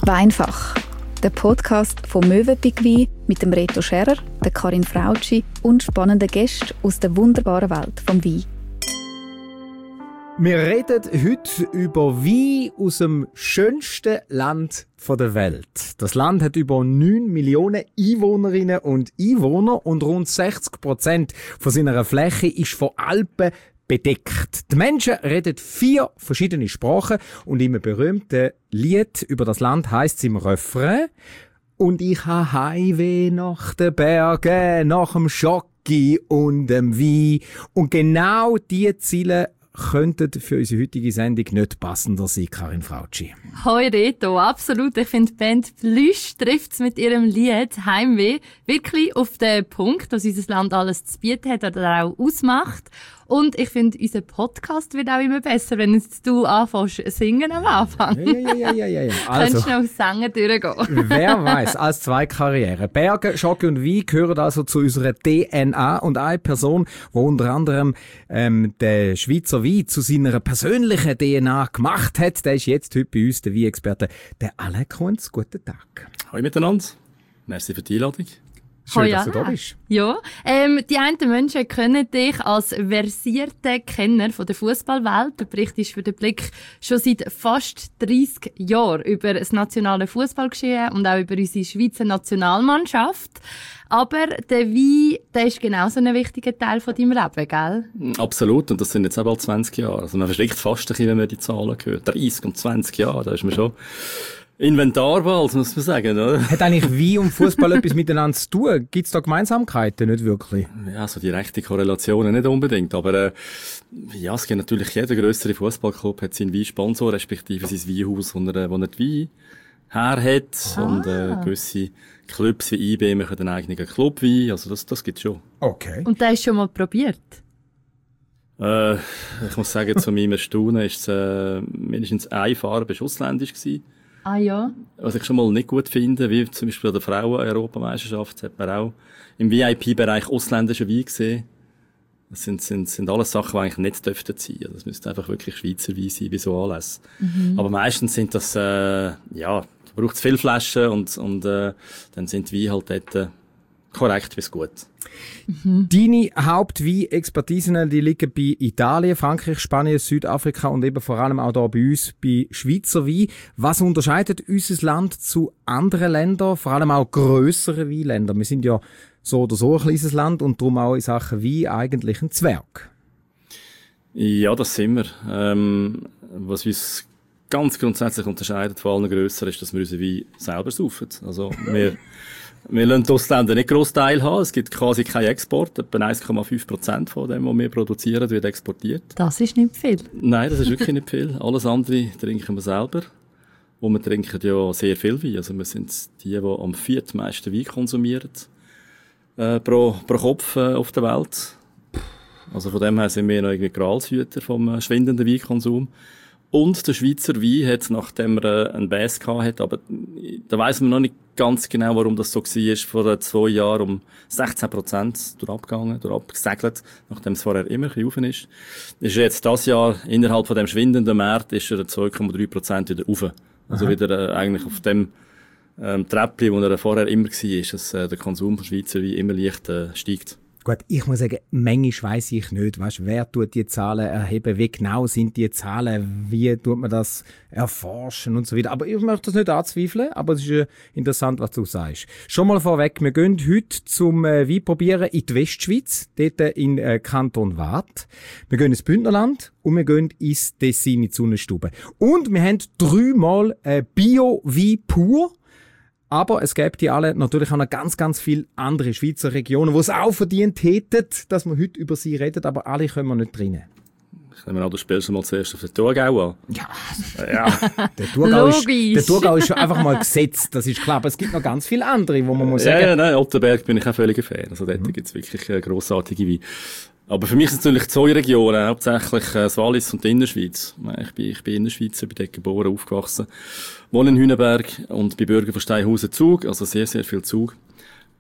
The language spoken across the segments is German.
Weinfach, der Podcast von Mövenpick Wein mit dem Reto Scherer, der Karin Frautschi und spannenden Gästen aus der wunderbaren Welt vom Wein. Wir reden heute über Wein aus dem schönsten Land der Welt. Das Land hat über 9 Millionen Einwohnerinnen und Einwohner und rund 60% von seiner Fläche ist von Alpen bedeckt. Die Menschen reden 4 verschiedene Sprachen und im berühmten Lied über das Land heisst es im Refrain: Und ich ha Heimweh nach den Bergen, nach dem Schocki und dem Wein. Und genau diese Ziele könnten für unsere heutige Sendung nicht passender sein, Karin Frautschi. Hoi Reto, absolut. Ich finde, die Band Plüsch trifft es mit ihrem Lied «Heimweh» wirklich auf den Punkt, was unser Land alles zu bieten hat oder auch ausmacht. Und ich finde, unser Podcast wird auch immer besser, wenn du anfängst zu singen am Anfang. Ja. Also, könntest du noch Sänger durchgehen. Wer weiß, als 2 Karrieren. Berge, Schocke und Wein gehören also zu unserer DNA und eine Person, die unter anderem den Schweizer Wein zu seiner persönlichen DNA gemacht hat, der ist jetzt heute bei uns der Weinexperte, der Alain Kunz. Guten Tag. Hallo miteinander. Merci für die Einladung. Schön, dass du da bist. Ja, die einen Menschen kennen dich als versierter Kenner von der Fußballwelt. Du berichtest für den Blick schon seit fast 30 Jahren über das nationale Fußballgeschehen und auch über unsere Schweizer Nationalmannschaft. Aber der Wein, der ist genauso ein wichtiger Teil von deinem Leben, gell? Absolut, und das sind jetzt auch bald 20 Jahre. Also man verschreckt fast ein bisschen, wenn man die Zahlen hört. 30 und 20 Jahre, da ist man schon Inventarwald, muss man sagen, oder? Hat eigentlich Wein und Fußball etwas miteinander zu tun? Gibt es da Gemeinsamkeiten? Nicht wirklich? Ja, so direkte Korrelationen nicht unbedingt, aber ja, es gibt natürlich, jeder grössere Fußballclub hat seinen Weinsponsor, respektive sein Weinhaus, wo er die Wein her hat. Und gewisse Clubs wie IB machen einen eigenen Clubwein, also das gibt's schon. Okay. Und das hast du schon mal probiert? Ich muss sagen, zu meinem Erstaunen ist mindestens eine Farbe ausländisch gewesen. Ah ja. Was ich schon mal nicht gut finde, wie zum Beispiel an der Frauen-Europameisterschaft, hat man auch im VIP-Bereich ausländische Wein gesehen. Das sind alles Sachen, die eigentlich nicht dürften sein. Das müsste einfach wirklich Schweizer Wein sein, wie so alles. Aber meistens sind das, da braucht es viele Flaschen und dann sind die Weine halt dort korrekt bis gut. Deine Hauptwein-Expertisen, die liegen bei Italien, Frankreich, Spanien, Südafrika und eben vor allem auch hier bei uns bei Schweizer Wein. Was unterscheidet unser Land zu anderen Ländern, vor allem auch grösseren Weinländern? Wir sind ja so oder so ein kleines Land und darum auch in Sachen Wein eigentlich ein Zwerg. Ja, das sind wir. Was uns ganz grundsätzlich unterscheidet von allen grösseren ist, dass wir unseren Wein selber saufen. Also wir lassen die Ausländer nicht gross teilhaben. Es gibt quasi keinen Export. Etwa 1,5% von dem, was wir produzieren, wird exportiert. Das ist nicht viel. Nein, das ist wirklich nicht viel. Alles andere trinken wir selber. Und wir trinken ja sehr viel Wein. Also wir sind die am 4. meisten Wein konsumieren pro Kopf auf der Welt. Also von dem her sind wir noch irgendwie Gralshüter vom schwindenden Weinkonsum. Und der Schweizer Wein hat, nachdem er einen Bass gehabt, aber da weiss man noch nicht ganz genau, warum das so war, vor 2 Jahren um 16% abgesegelt, nachdem es vorher immer ein bisschen rauf ist. Ist jetzt das Jahr, innerhalb von dem schwindenden Markt, ist er 2,3% wieder rauf. Also wieder eigentlich auf dem Treppli, wo er vorher immer war, dass der Konsum von Schweizer Wein immer leicht steigt. Gut, ich muss sagen, manchmal weiss ich nicht, wer tut die Zahlen erheben, wie genau sind die Zahlen, wie tut man das erforschen und so weiter. Aber ich möchte das nicht anzweifeln, aber es ist interessant, was du sagst. Schon mal vorweg, wir gehen heute zum Wein probieren in die Westschweiz, dort in Kanton Waadt. Wir gehen ins Bündnerland und wir gehen ins Tessin, in die Sonnenstube. Und wir haben 3-mal Bio-Wein pur. Aber es gibt die alle natürlich auch noch ganz, ganz viele andere Schweizer Regionen, die es auch verdient hätten, dass wir heute über sie reden, aber alle können wir nicht drinnen. Ich nehme an, du spielst mal zuerst auf den Thurgau an. Ja. Der Thurgau ist schon einfach mal gesetzt, das ist klar. Aber es gibt noch ganz viele andere, wo man muss sagen... Ja, nein, Otterberg bin ich auch völlig ein Fan. Also dort gibt es wirklich grossartige Weine. Aber für mich sind es natürlich die Zollregionen, hauptsächlich das Wallis und die Innerschweiz. Ich bin Innerschweizer, bin dort geboren, aufgewachsen, wohne in Hüneberg und bin Bürger von Steinhausen Zug, also sehr, sehr viel Zug.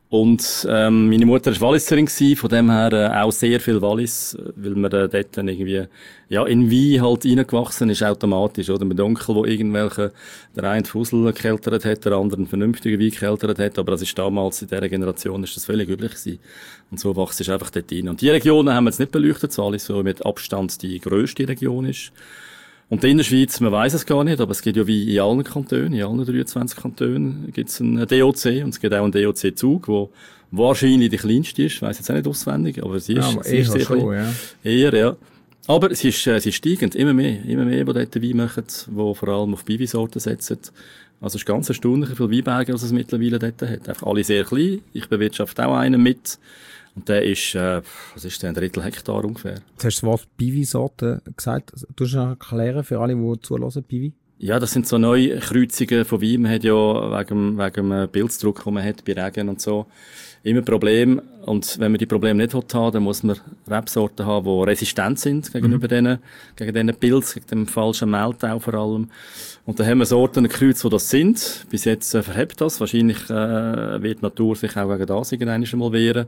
Und meine Mutter war Walliserin, von dem her auch sehr viel Wallis, weil man dort dann irgendwie ja, in Wein halt reingewachsen ist, automatisch. Oder mit Onkel, der irgendwelche, der eine Fusel gekeltert hat, der andere einen vernünftigen Wein gekeltert hat. Aber das ist damals, in dieser Generation, ist das völlig üblich gewesen. Und so wächst es einfach dort rein. Und die Regionen haben wir jetzt nicht beleuchtet, weil Wallis so mit Abstand die grösste Region ist. Und in der Schweiz, man weiss es gar nicht, aber es gibt ja wie in allen Kantonen, in allen 23 Kantonen, gibt es einen DOC und es gibt auch einen DOC-Zug, der wahrscheinlich die kleinste ist, ich weiss jetzt auch nicht auswendig, aber sie ist, sie ist sehr schon, klein. Ja. Eher, ja. Aber sie ist steigend, immer mehr, die dort Wein machen, die vor allem auf Biwisorten setzen. Also es ist ganz erstaunlich, wie viele Weinberge es mittlerweile dort hat. Einfach alle sehr klein, ich bewirtschafte auch einen mit. Und der ist, was ist der, 1/3 Hektar ungefähr. Jetzt hast du das Wort Biwi-Sorte gesagt. Du musst noch erklären für alle, die zuhören, Biwi? Ja, das sind so neue Kreuzungen von Wein. Man hat ja wegen dem Pilzdruck, den man hat bei Regen und so, immer Probleme. Und wenn man die Probleme nicht haben, dann muss man Rebsorten haben, die resistent sind gegenüber diesen Pilz, gegen den falschen Mehltau vor allem. Und dann haben wir Sorten gekreuzt, die das sind. Bis jetzt verhebt das. Wahrscheinlich wird die Natur sich auch gegen das irgendwann einmal wehren.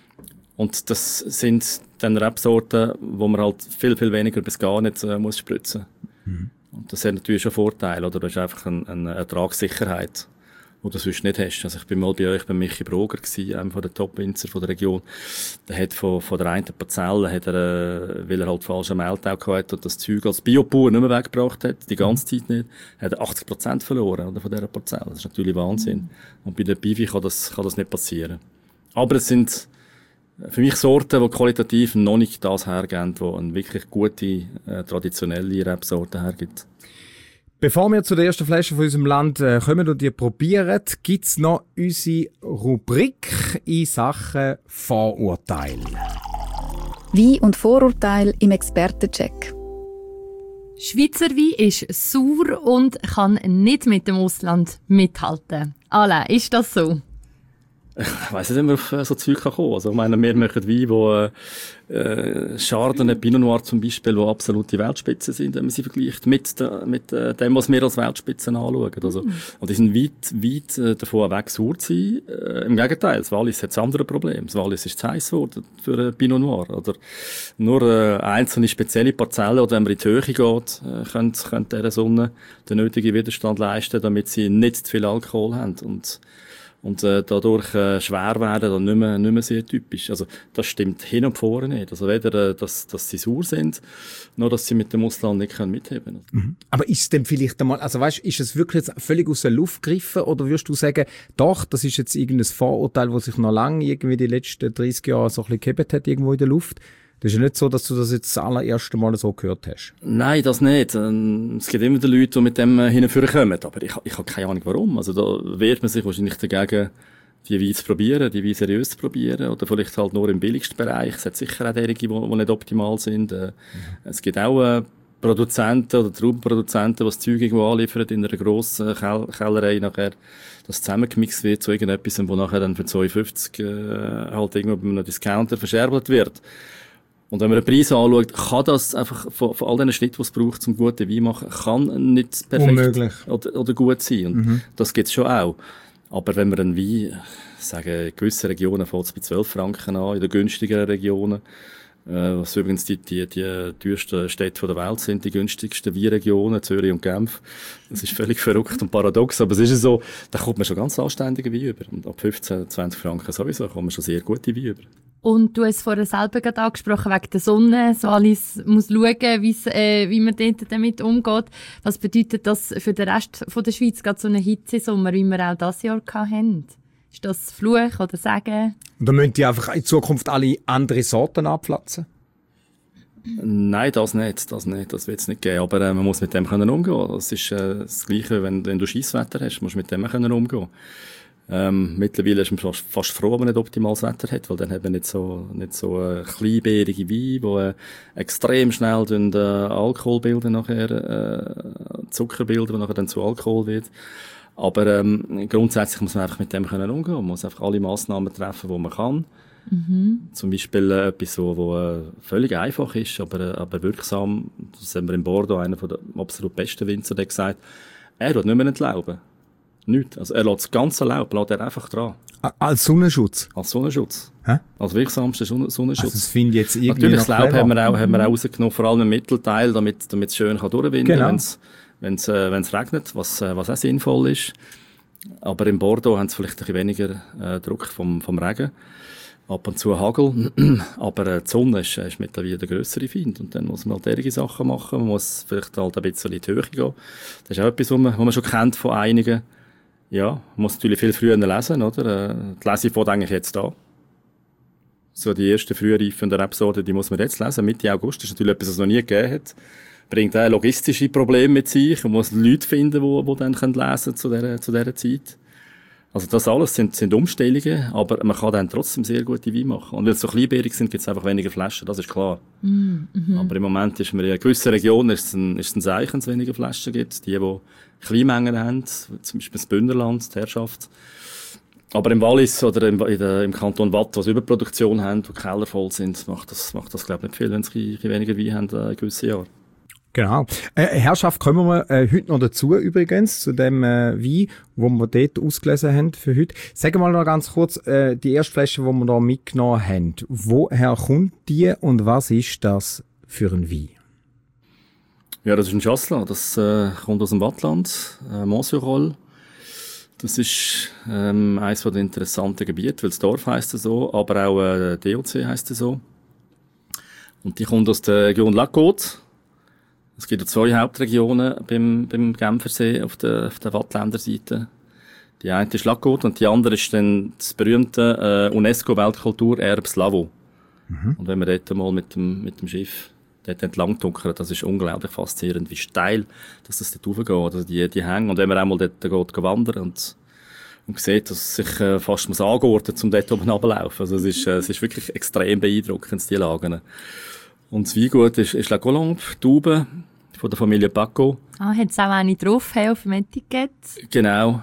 Und das sind dann Rebsorten, wo man halt viel, viel weniger bis gar nicht muss spritzen. Und das hat natürlich schon Vorteile, oder? Das ist einfach eine Ertragssicherheit, die du sonst nicht hast. Also ich bin mal bei euch bei Michi Broger gewesen, einem von den Top-Winzer von der Region. Der hat von der einen Parzelle, weil er halt falschen Mehltau gehabt und das Zeug als Biobauer nicht mehr weggebracht hat, die ganze Zeit nicht, hat er 80% verloren, oder, von dieser Parzelle. Das ist natürlich Wahnsinn. Und bei der Biwi kann das nicht passieren. Aber es sind für mich Sorten, die qualitativ noch nicht das hergeben, die eine wirklich gute, traditionelle Rebsorte hergibt. Bevor wir zu der ersten Flasche von unserem Land kommen und die probieren, gibt es noch unsere Rubrik in Sachen Vorurteil. Wein und Vorurteil im Expertencheck. Schweizer Wein ist sauer und kann nicht mit dem Ausland mithalten. Alain, ist das so? Ich weiss nicht, wie man auf so Zeug kommen kann. Also, ich meine, wir machen Wein, Chardonnay, Pinot Noir zum Beispiel, die absolute Weltspitzen sind, wenn man sie vergleicht mit dem, was wir als Weltspitzen anschauen. Also, und die sind weit davon weg, sauer zu sein. Im Gegenteil, das Wallis hat ein anderes Problem. Das Wallis ist zu heiß geworden für Pinot Noir. Oder nur einzelne spezielle Parzellen, oder wenn man in die Höhe geht, können dieser Sonne den nötigen Widerstand leisten, damit sie nicht zu viel Alkohol haben. Und dadurch schwer werden, dann nicht mehr sehr typisch. Also das stimmt hin und vorne nicht. Also weder, dass sie sauer sind, noch dass sie mit dem Ausland nicht mitheben können. Mhm. Aber ist es denn vielleicht einmal, also weißt, ist es wirklich jetzt völlig aus der Luft gegriffen, oder würdest du sagen, doch, das ist jetzt irgendein Vorurteil, das sich noch lange irgendwie die letzten 30 Jahre so ein bisschen gehabt hat, irgendwo in der Luft? Das ist ja nicht so, dass du das jetzt das allererste Mal so gehört hast. Nein, das nicht. Es gibt immer die Leute, die mit dem hinführen, aber ich habe keine Ahnung warum. Also da wehrt man sich wahrscheinlich dagegen, die Weine zu probieren, die Weine seriös zu probieren, oder vielleicht halt nur im billigsten Bereich. Es hat sicher auch derige, die nicht optimal sind. Es gibt auch Produzenten oder Traubenproduzenten, die das Zeug irgendwo anliefern in einer grossen Kellerei nachher, das zusammengemixt wird zu irgendetwas, wo nachher dann für 2,50 halt irgendwo bei einem Discounter verscherbelt wird. Und wenn man den Preis anschaut, kann das einfach von all diesen Schritten, die es braucht, zum guten Wein machen, kann nicht perfekt oder gut sein. Und das gibt's schon auch. Aber wenn wir einen Wein, sagen, in gewissen Regionen fängt es bei 12 Franken an, in den günstigeren Regionen, was übrigens die teuersten Städte der Welt sind, die günstigsten Weinregionen, Zürich und Genf. Das ist völlig verrückt und paradox, aber es ist so, da kommt man schon ganz anständige Wein über. Und ab 15, 20 Franken sowieso kommt man schon sehr gute Wein über. Und du hast vorher selber gerade angesprochen, wegen der Sonne. So alles muss schauen, wie man dort damit umgeht. Was bedeutet das für den Rest der Schweiz, gerade so eine Hitzesommer, wie wir auch dieses Jahr hatten? Ist das Fluch oder Segen? Und dann müssen die einfach in Zukunft alle andere Sorten abpflanzen? Nein, das nicht. Das wird es nicht geben. Aber man muss mit dem umgehen. Das ist das Gleiche, wenn du Scheisswetter hast, musst du mit dem umgehen. Mittlerweile ist man fast froh, wenn man nicht optimales Wetter hat, weil dann hat man nicht so kleinbärige Weine, die extrem schnell Alkohol bilden nachher, Zucker bilden, die nachher dann zu Alkohol wird. Aber grundsätzlich muss man einfach mit dem umgehen. Man muss einfach alle Massnahmen treffen, die man kann. Zum Beispiel etwas, wo völlig einfach ist, aber wirksam. Das haben wir in Bordeaux, einer der absolut besten Winzer, der gesagt, er wird nicht mehr entlauben. Nichts. Also er lässt das ganze Laub einfach dran. Als Sonnenschutz? Als Sonnenschutz. Hä? Als wirksamster Sonnenschutz. Also das finde ich jetzt irgendwie natürlich, das Laub haben wir auch rausgenommen, vor allem im Mittelteil, damit es schön durchwinden kann, wenn es regnet, was auch sinnvoll ist. Aber in Bordeaux haben sie vielleicht ein bisschen weniger Druck vom Regen. Ab und zu Hagel. Aber die Sonne ist mittlerweile der grössere Feind. Und dann muss man halt solche Sachen machen. Man muss vielleicht halt ein bisschen in die Höhe gehen. Das ist auch etwas, was man schon kennt von einigen. Ja, man muss natürlich viel früher lesen, oder? Die Lesung fängt eigentlich jetzt an. So die ersten frühreifenden Rebsorten, die muss man jetzt lesen, Mitte August. Das ist natürlich etwas, was es noch nie gegeben hat. Bringt auch logistische Probleme mit sich. Man muss Leute finden, die dann lesen zu dieser Zeit. Also das alles sind Umstellungen, aber man kann dann trotzdem sehr gute Weine machen. Und weil es so kleinbärig sind, gibt es einfach weniger Flaschen, das ist klar. Aber im Moment ist man in gewissen Regionen ist es ein Zeichen, dass es weniger Flaschen gibt. Die Kleinmengen haben, zum Beispiel das Bündnerland, die Herrschaft. Aber im Wallis oder im Kanton Watt, was Überproduktion haben, wo Keller voll sind, macht das glaube ich nicht viel, wenn sie weniger Wein haben in gewissen Jahren. Genau. Herrschaft, kommen wir heute noch dazu übrigens, zu dem Wein, wo wir dort ausgelesen haben für heute. Sagen wir mal noch ganz kurz, die erste Flasche, die wir da mitgenommen haben, woher kommt die und was ist das für ein Wein? Ja, das ist ein Chasselas, das kommt aus dem Wattland, Montsurol. Das ist eines der interessanten Gebiete, weil das Dorf heisst es so, aber auch DOC heisst es so. Und die kommt aus der Region Lac-Côte. Es gibt 2 Hauptregionen beim Genfersee auf der Wattländer Seite. Die eine ist Lac-Côte und die andere ist dann das berühmte UNESCO-Weltkulturerbe Lavaux. Und wenn man dort mal mit dem Schiff dort entlang tunkert, das ist unglaublich faszinierend, wie steil dass das dort raufgeht, also die Hänge. Und wenn man einmal dort geht wandern und sieht, dass es sich fast muss angurten, um dort oben runterzulaufen. Also es ist wirklich extrem beeindruckend, die Lagen. Und das Weingut ist La Colombe, Tauben, von der Familie Paco. Hat es auch eine drauf auf dem Etikett? Genau.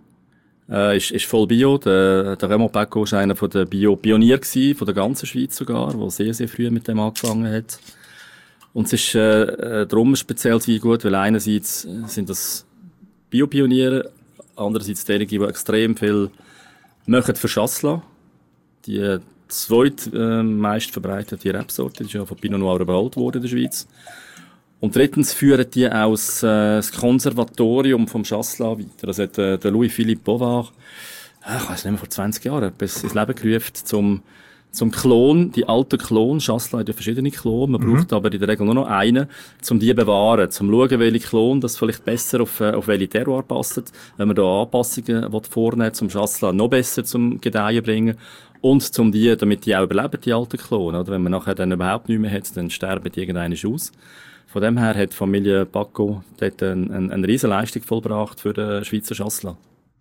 Ist voll Bio. Der Raymond Paco war einer der Bio-Pioniere von der ganzen Schweiz sogar, der sehr, sehr früh mit dem angefangen hat. Und es ist darum ein spezielles Weingut, weil einerseits sind das Bio-Pioniere, andererseits diejenigen, die extrem viel machen für Chasselas. Die meist verbreitete Rebsorte, die ist ja von Pinot Noir überholt worden in der Schweiz. Und drittens führen die aus das Konservatorium vom Chasselas weiter. Das hat der Louis-Philippe Bovard, ich weiss nicht mehr, vor 20 Jahren etwas ins Leben gerufen, zum Klon, die alten Klon. Chasselas hat ja verschiedene Klone, man braucht aber in der Regel nur noch einen, um die zu bewahren, zum schauen, welche Klon das vielleicht besser auf welche Terroir passt. Wenn man da Anpassungen vornehmen will, zum Chasselas noch besser zum Gedeihen bringen. Und damit die auch überleben, die alten Klonen. Oder wenn man nachher dann überhaupt nichts mehr hat, dann sterben die irgendwann aus. Von dem her hat die Familie Paco dort eine riesen Leistung vollbracht für den Schweizer Chasselas.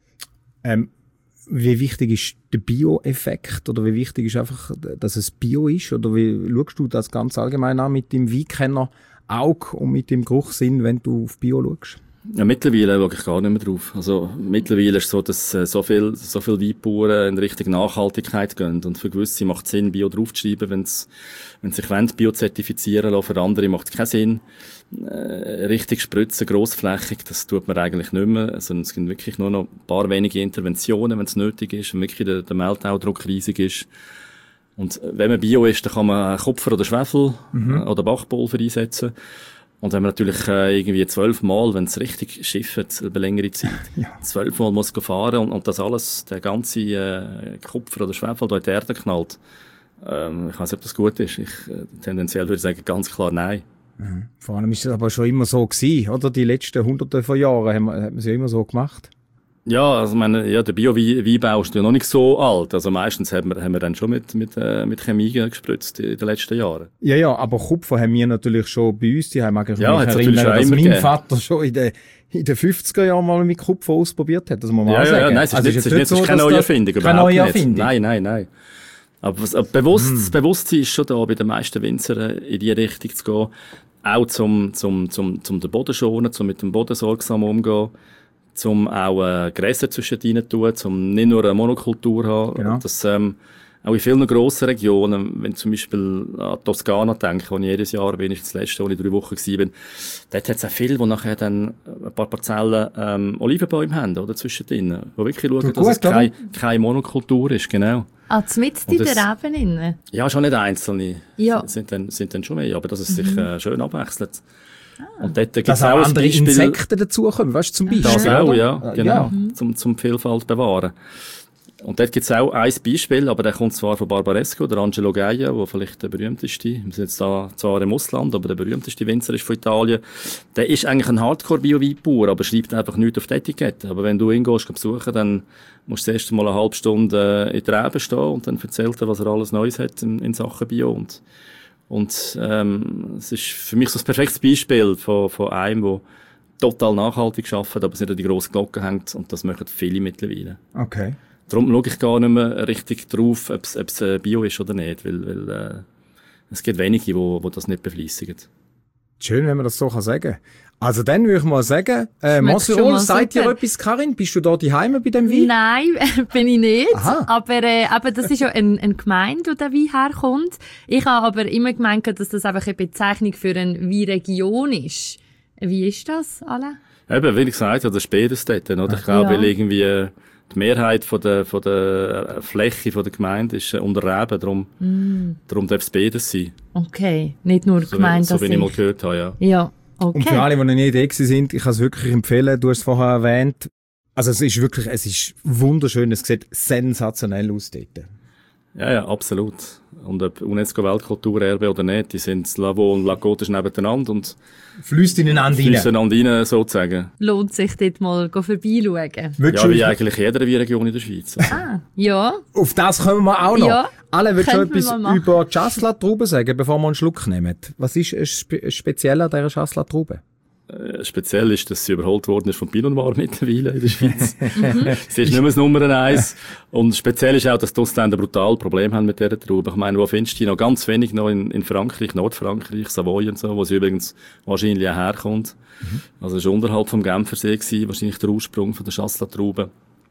Wie wichtig ist der Bio-Effekt? Oder wie wichtig ist einfach, dass es Bio ist? Oder wie schaust du das ganz allgemein an mit dem Weinkenner-Auge und mit dem Geruchssinn, wenn du auf Bio schaust? Ja, mittlerweile schaue ich gar nicht mehr drauf. Also, mittlerweile ist es so, dass so viel Weinbauern in Richtung Nachhaltigkeit gehen. Und für gewisse macht es Sinn, Bio draufzuschreiben, wenn sich Bio zertifizieren lassen. Für andere macht es keinen Sinn. Richtig spritzen, grossflächig, das tut man eigentlich nicht mehr. Also, es gibt wirklich nur noch ein paar wenige Interventionen, wenn es nötig ist, wenn wirklich der Mehltaudruck riesig ist. Und wenn man Bio ist, dann kann man Kupfer oder Schwefel oder Bachpulver einsetzen. Und wenn man natürlich irgendwie 12 Mal, wenn es richtig schifft, über längere Zeit, 12 Mal muss fahren und das alles, der ganze Kupfer oder Schwefel da in die Erde knallt, ich weiß nicht, ob das gut ist. Tendenziell würde ich sagen, ganz klar nein. Vor allem ist es aber schon immer so gewesen, oder? Die letzten Hunderte von Jahren hat man es ja immer so gemacht. Ja, also der Bio-Weinbau ist ja noch nicht so alt. Also meistens haben wir dann schon mit Chemie gespritzt in den letzten Jahren. Ja, aber Kupfer haben wir natürlich schon bei uns. Die haben mich erinnern, dass mein Vater schon in den 50er Jahren mal mit Kupfer ausprobiert hat. Das muss man auch sagen. Nein, es ist keine neue Erfindung. Keine neue Erfindung. Nein. Aber das Bewusstsein ist schon da, bei den meisten Winzern in die Richtung zu gehen. Auch zum den Boden schonen, zum mit dem Boden sorgsam umgehen. Zum auch Gräser zwischendrin tun, zum nicht nur eine Monokultur haben. Genau. Das auch in vielen grossen Regionen, wenn ich zum Beispiel an Toskana denke, wo ich jedes Jahr bin, ist das letzte, wo ich 3 Wochen war, dort hat es auch viele, die nachher dann ein paar Parzellen Olivenbäume haben, oder, zwischendrin, wo wirklich schauen, dass es keine Monokultur ist, genau. Mitten in der Ebene? Ja, schon nicht einzelne. Ja. Sind dann schon mehr, aber dass es sich schön abwechselt. Und dort gibt's dass auch andere Insekten dazukommen, weißt du, zum Beispiel. Das auch, ja, genau. Ja. Zum Vielfalt bewahren. Und dort gibt's auch ein Beispiel, aber der kommt zwar von Barbaresco, der Angelo Gaia, der vielleicht der berühmteste, wir sind jetzt da zwar im Ausland, aber der berühmteste Winzer ist von Italien. Der ist eigentlich ein Hardcore-Bio-Weinbauer, aber schreibt einfach nichts auf die Etikette. Aber wenn du ihn gehst besuchen, dann musst du das erste Mal eine halbe Stunde in der Rebe stehen und dann erzählt er, was er alles Neues hat in Sachen Bio. Und es ist für mich so ein perfektes Beispiel von einem, der total nachhaltig arbeitet, aber es nicht an die grosse Glocke hängt, und das machen viele mittlerweile. Okay. Darum schaue ich gar nicht mehr richtig drauf, ob es Bio ist oder nicht, weil es gibt wenige, die das nicht befleissigen. Schön, wenn man das so sagen kann. Also dann würde ich mal sagen, Monserol, sagt dir etwas, Karin? Bist du da daheim bei dem Wein? Nein, bin ich nicht. Aha. Aber das ist ja eine Gemeinde, wo der Wein herkommt. Ich habe aber immer gemeint, dass das einfach eine Bezeichnung für eine Weinregion ist. Wie ist das, Alain? Eben, wie ich gesagt habe, das ist beides dort, oder? Ich glaube, weil irgendwie die Mehrheit von der Fläche von der Gemeinde ist unter Reben, darum darf es beides sein. Okay, nicht nur Gemeinde. So wie ich mal gehört habe, ja. Ja, okay. Und für alle, die noch nicht da sind, ich kann es wirklich empfehlen, du hast es vorher erwähnt, also es ist wunderschön, es sieht sensationell aus dort. Ja, absolut. Und ob UNESCO-Weltkulturerbe oder nicht, die sind Lavaux und La Côte nebeneinander und fließt ineinander rein, sozusagen. Lohnt sich dort mal vorbeischauen. Ja, wie eigentlich jeder Region in der Schweiz. Also. Ja. Auf das kommen wir auch noch. Ja, Alle, willst du etwas wir über die Chasselas-Traube sagen, bevor wir einen Schluck nehmen? Was ist speziell an dieser Chasselas-Traube? Speziell ist, dass sie überholt worden ist von Pinot Noir mittlerweile in der Schweiz. Sie ist nicht mehr das Nummer 1. Und speziell ist auch, dass die Ausländer brutal Probleme haben mit dieser Traube. Ich meine, wo findest du die noch ganz wenig noch in Frankreich, Nordfrankreich, Savoy und so, wo sie übrigens wahrscheinlich auch herkommt. Also es war unterhalb vom Genfersee gewesen, wahrscheinlich der Ursprung von der Chasselas-Traube.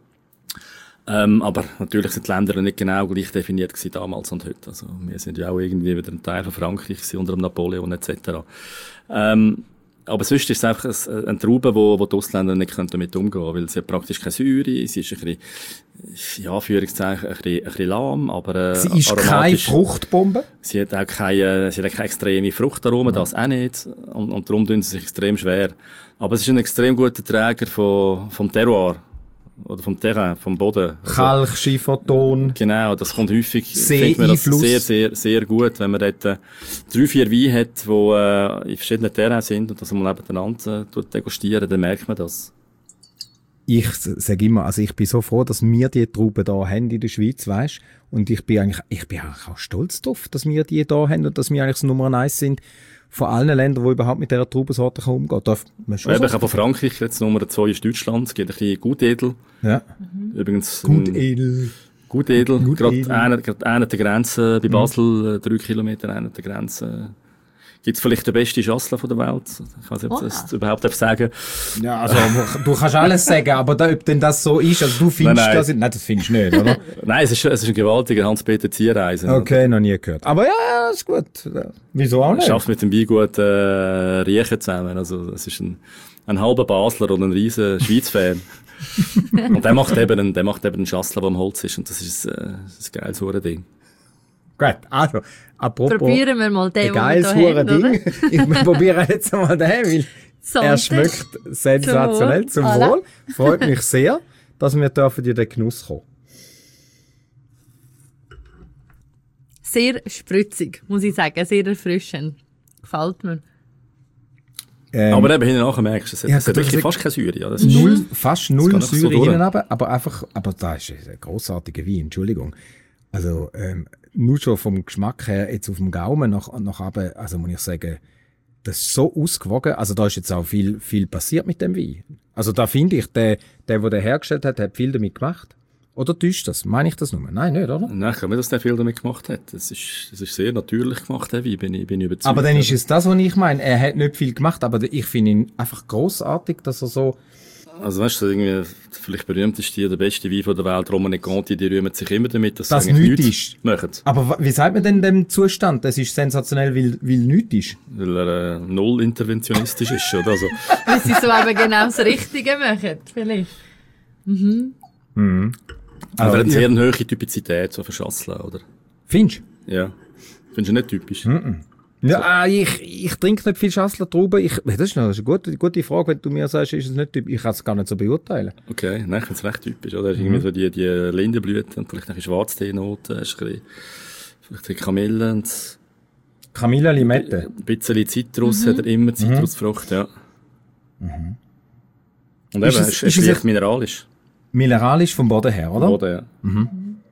Aber natürlich sind die Länder nicht genau gleich definiert gewesen damals und heute. Also wir sind ja auch irgendwie wieder ein Teil von Frankreich gewesen, unter dem Napoleon etc. Aber sonst ist es einfach eine Traube, wo die Ausländer nicht damit umgehen können, weil sie hat praktisch keine Säure, sie ist ein bisschen, ja, Führungszeichen, ein bisschen lahm, aber sie ist keine Fruchtbombe? Sie hat auch keine extreme Fruchtaromen, das auch nicht, und darum tun sie sich extrem schwer. Aber es ist ein extrem guter Träger vom Terroir. Oder vom Terrain, vom Boden. Kalk, Schieferton. Genau, das kommt häufig, findet man das sehr, sehr, sehr gut, wenn man dort 3-4 Weine hat, die in verschiedenen Terrains sind und das mal nebeneinander degustieren, dann merkt man das. Ich sage immer, also ich bin so froh, dass wir die Trauben hier haben in der Schweiz, weisst. Und ich bin eigentlich auch stolz drauf, dass wir die hier haben und dass wir eigentlich das Nummer 1 sind von allen Ländern, die überhaupt mit dieser Traubensorte umgehen. Darf man schon ich habe von Frankreich jetzt Nummer 2 ist Deutschland. Es geht ein bisschen Gutedel. Ja. Übrigens. Gutedel. Gerade einer der Grenzen bei Basel, 3 Kilometer einer der Grenzen. Gibt's vielleicht den besten Chasselas von der Welt? Ich weiß nicht, ob ich das überhaupt sagen darf. Ja, also, du kannst alles sagen, aber ob denn das so ist, also du findest das, nein, das findest du nicht, oder? Nein, es ist ein gewaltiger Hans-Peter Zierreisen. Okay, noch nie gehört. Aber ja, ist gut. Wieso auch nicht? Er schafft mit dem Wein gut, Riechen zusammen. Also, es ist ein halber Basler und ein riesen Schweiz-Fan. Und der macht eben einen Chasselas, der am Holz ist, und das ist ein geiles Ding. Gut, also, apropos. Probieren wir mal den, geiles Ding. Ich probiere jetzt mal den, weil er schmeckt sensationell. Zum Wohl. Freut mich sehr, dass wir dürfen in den Genuss kommen. Sehr spritzig, muss ich sagen. Sehr erfrischend. Gefällt mir. Aber eben hinten nachher merkst du, es hat wirklich fast keine Säure. Ja, das ist fast null Säure so hinten, aber da ist ein grossartiger Wein, Entschuldigung. Also, nur schon vom Geschmack her, jetzt auf dem Gaumen nach oben, also muss ich sagen, das ist so ausgewogen. Also da ist jetzt auch viel passiert mit dem Wein. Also da finde ich, der hergestellt hat viel damit gemacht. Oder täuscht das? Meine ich das nur? Nein, nicht, oder? Nein, ich glaube nicht, dass der viel damit gemacht hat. Das ist sehr natürlich gemacht, der Wein, bin ich überzeugt. Aber dann ist es das, was ich meine. Er hat nicht viel gemacht, aber ich finde ihn einfach grossartig, dass er so Also weißt du, irgendwie vielleicht berühmteste oder beste Wein von der Welt, Romane Conti, die rühmen sich immer damit, dass das sie eigentlich nichts nichts machen. Aber wie sagt man denn dem Zustand? Das ist sensationell, weil nichts ist. Weil er null interventionistisch ist, oder? Also, Weil sie so eben genau das Richtige machen, vielleicht. aber er hat eine sehr hohe Typizität, so für Schassler, oder? Findest du? Ja. Findest du nicht typisch? Ja, ich trinke nicht viel Schassler-Trauben. Das ist eine gute Frage, wenn du mir sagst, ist es nicht typisch. Ich kann es gar nicht so beurteilen. Okay, nein, ich finde es recht typisch, oder? Irgendwie so die Lindenblüten und vielleicht ein Schwarztee-Noten, vielleicht die Kamille und Kamille, Limette. ein bisschen Zitrus hat er immer, Zitrusfrucht, ja. Und eben, es ist leicht mineralisch. Mineralisch vom Boden her, oder? Vom Boden, ja.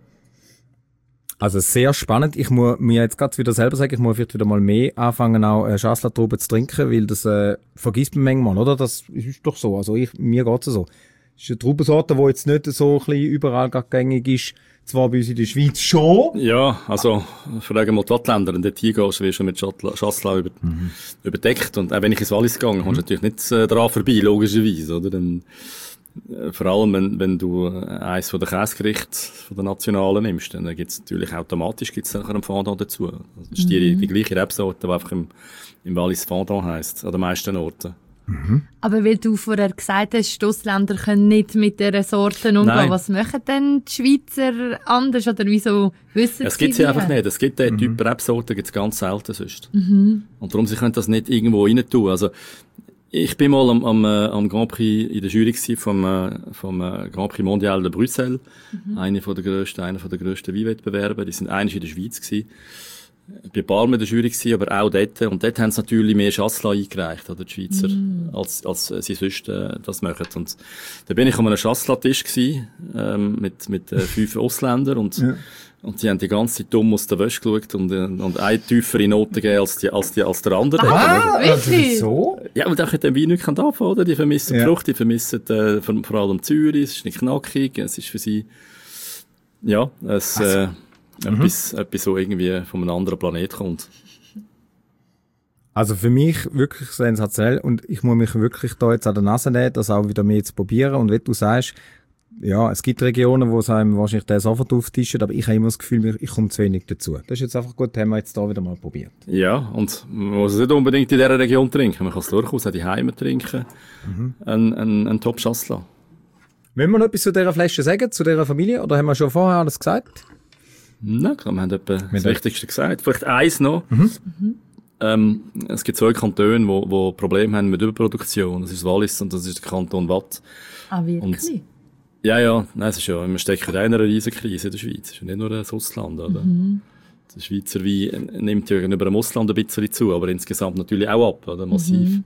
Also sehr spannend. Ich muss mir jetzt gerade wieder selber sagen, ich muss vielleicht wieder mal mehr anfangen, auch Schassler-Trauben zu trinken, weil das vergisst man manchmal, oder? Das ist doch so. Also mir geht's so. Das ist eine Traubensorte, die jetzt nicht so ein bisschen überall gängig ist. Zwar bei uns in der Schweiz schon. Ja, also, fragen mal die Wattländer, und dort hingehst, wirst du mit Schassler überdeckt. Und auch wenn ich ins Wallis gehe, kommst du natürlich nicht daran vorbei, logischerweise, oder? Dann, vor allem, wenn du eins von den Käsegerichten von der Nationalen nimmst, dann gibt's natürlich automatisch einen Fondant dazu. Das ist die gleiche Rebsorte, die einfach im Wallis Fondant heisst, an den meisten Orten. Aber weil du vorher gesagt hast, die Ausländer können nicht mit dieser Sorte umgehen, Nein. was machen denn die Schweizer anders? Oder wieso wissen Es gibt sie einfach nicht. Es gibt den Typ Rebsorten, gibt's ganz selten sonst. Und darum, sie können das nicht irgendwo rein tun. Also, ich bin mal am Grand Prix in der Jury gewesen vom Grand Prix Mondial de Bruxelles. Einer der grössten Weinwettbewerbe. Die sind eigentlich in der Schweiz gewesen. Bei Palme der Jury gewesen, aber auch dort. Und dort haben sie natürlich mehr Schassler eingereicht, oder die Schweizer, als sie sonst das machen. Und da bin ich an einem Schassler-Tisch gewesen, mit 5 Ausländern und die haben die ganze Zeit dumm aus der Wäsche geschaut und eine tiefere Note gegeben als der andere. Wirklich? So? Ja, aber da können den Wein nicht anfangen, oder? Die vermissen die Frucht, die vermissen vor allem Zürich, es ist nicht knackig, es ist für sie, ja, etwas so irgendwie von einem anderen Planet kommt. Also für mich wirklich sensationell und ich muss mich wirklich da jetzt an der Nase nehmen, das auch wieder mehr zu probieren und wie du sagst, ja, es gibt Regionen, wo es einem wahrscheinlich der sofort auftischen, aber ich habe immer das Gefühl, ich komme zu wenig dazu. Das ist jetzt einfach gut, haben wir jetzt da wieder mal probiert. Ja, und man muss es nicht unbedingt in dieser Region trinken, man kann es durchaus auch daheim trinken, ein Top-Schassler. Wollen wir noch etwas zu dieser Flasche sagen, zu dieser Familie, oder haben wir schon vorher alles gesagt? Nein, wir haben etwa das Wichtigste gesagt. Vielleicht eins noch. Es gibt 2 Kantone, die Probleme haben mit Überproduktion. Das ist Wallis und das ist der Kanton Watt. Ah, wirklich? Und ja, nein, es ist ja, wir stecken in einer riesen Krise in der Schweiz. Es ist ja nicht nur das Ausland, oder? Der Schweizer Wein nimmt ja gegenüber dem Ausland ein bisschen zu, aber insgesamt natürlich auch ab, oder? Massiv.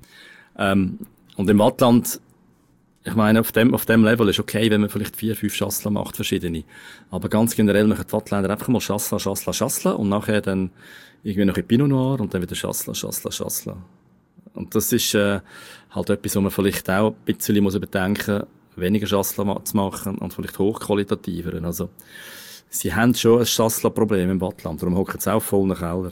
Und im Wattland, ich meine, auf dem Level ist okay, wenn man vielleicht 4, 5 Schassler macht, verschiedene. Aber ganz generell machen die Wattländer einfach mal Schassler und nachher dann irgendwie noch ein Pinot Noir und dann wieder Schassler. Und das ist halt etwas, wo man vielleicht auch ein bisschen muss überdenken, weniger Schassler zu machen und vielleicht hochqualitativer. Also, sie haben schon ein Schassler-Problem im Wattland, darum hocken sie auch voll nach Keller.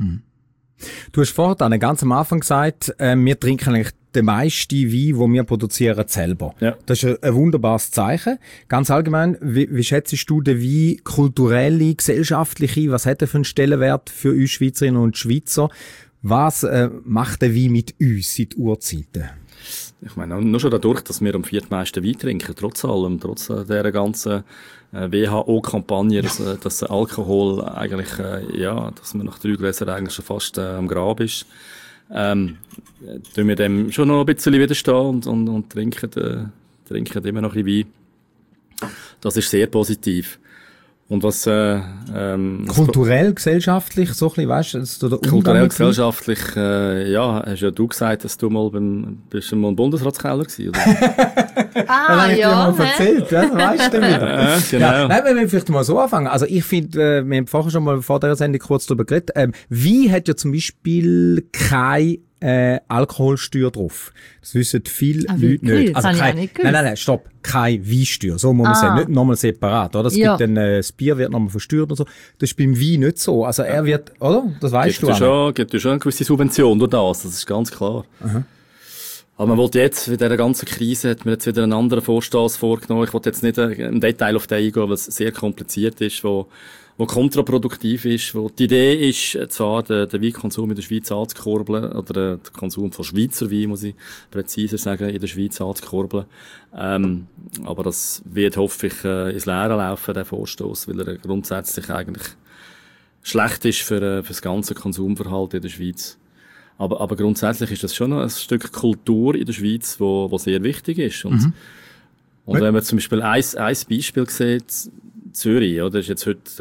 Du hast vorhin ganz am Anfang gesagt, wir trinken eigentlich den meisten Wein, den wir produzieren, selber. Ja. Das ist ein wunderbares Zeichen. Ganz allgemein, wie schätzt du den Wein kulturell, gesellschaftlich ein? Was hat er für einen Stellenwert für uns Schweizerinnen und Schweizer? Was macht der Wein mit uns seit Urzeiten? Ich meine, nur schon dadurch, dass wir am 4. meisten Wein trinken, trotz allem, trotz dieser ganzen WHO-Kampagne, dass Alkohol eigentlich, dass man nach 3 Gläsern eigentlich schon fast am Grab ist, tun wir dem schon noch ein bisschen widerstehen und trinken immer noch ein bisschen Wein. Das ist sehr positiv. Und was kulturell, gesellschaftlich, so ein bisschen, weißt du, kulturell, gesellschaftlich, hast ja du gesagt, dass du mal bist du mal im Bundesratskeller gewesen, oder? Das habe ich dir mal erzählt, das weißt du wieder. Genau. Ja, nein, wenn wir vielleicht mal so anfangen. Also ich finde, wir haben vorher schon mal vor der Sendung kurz darüber geredet, Wein hat ja zum Beispiel kein Alkoholsteuer drauf. Das wissen viele Leute nicht. Also nein, stopp. Keine Weinsteuer. So muss man sagen. Nicht nochmal separat, oder? Es gibt dann, das Bier wird nochmal versteuert und so. Das ist beim Wein nicht so. Also er wird, oder? Das weißt du auch. Gibt schon eine gewisse Subvention durch das ist ganz klar. Aber man wollte jetzt, mit dieser ganzen Krise, hat man jetzt wieder einen anderen Vorstoß vorgenommen. Ich wollte jetzt nicht im Detail auf den eingehen, weil es sehr kompliziert ist, wo kontraproduktiv ist, wo die Idee ist, zwar den Weinkonsum in der Schweiz anzukurbeln, oder den Konsum von Schweizer Wein, muss ich präziser sagen, in der Schweiz anzukurbeln. Aber das wird hoffentlich ins Leere laufen, der Vorstoß, weil er grundsätzlich eigentlich schlecht ist für das ganze Konsumverhalten in der Schweiz. Aber grundsätzlich ist das schon ein Stück Kultur in der Schweiz, wo sehr wichtig ist. Und wenn man zum Beispiel ein Beispiel sieht, Zürich, oder, ist jetzt heute die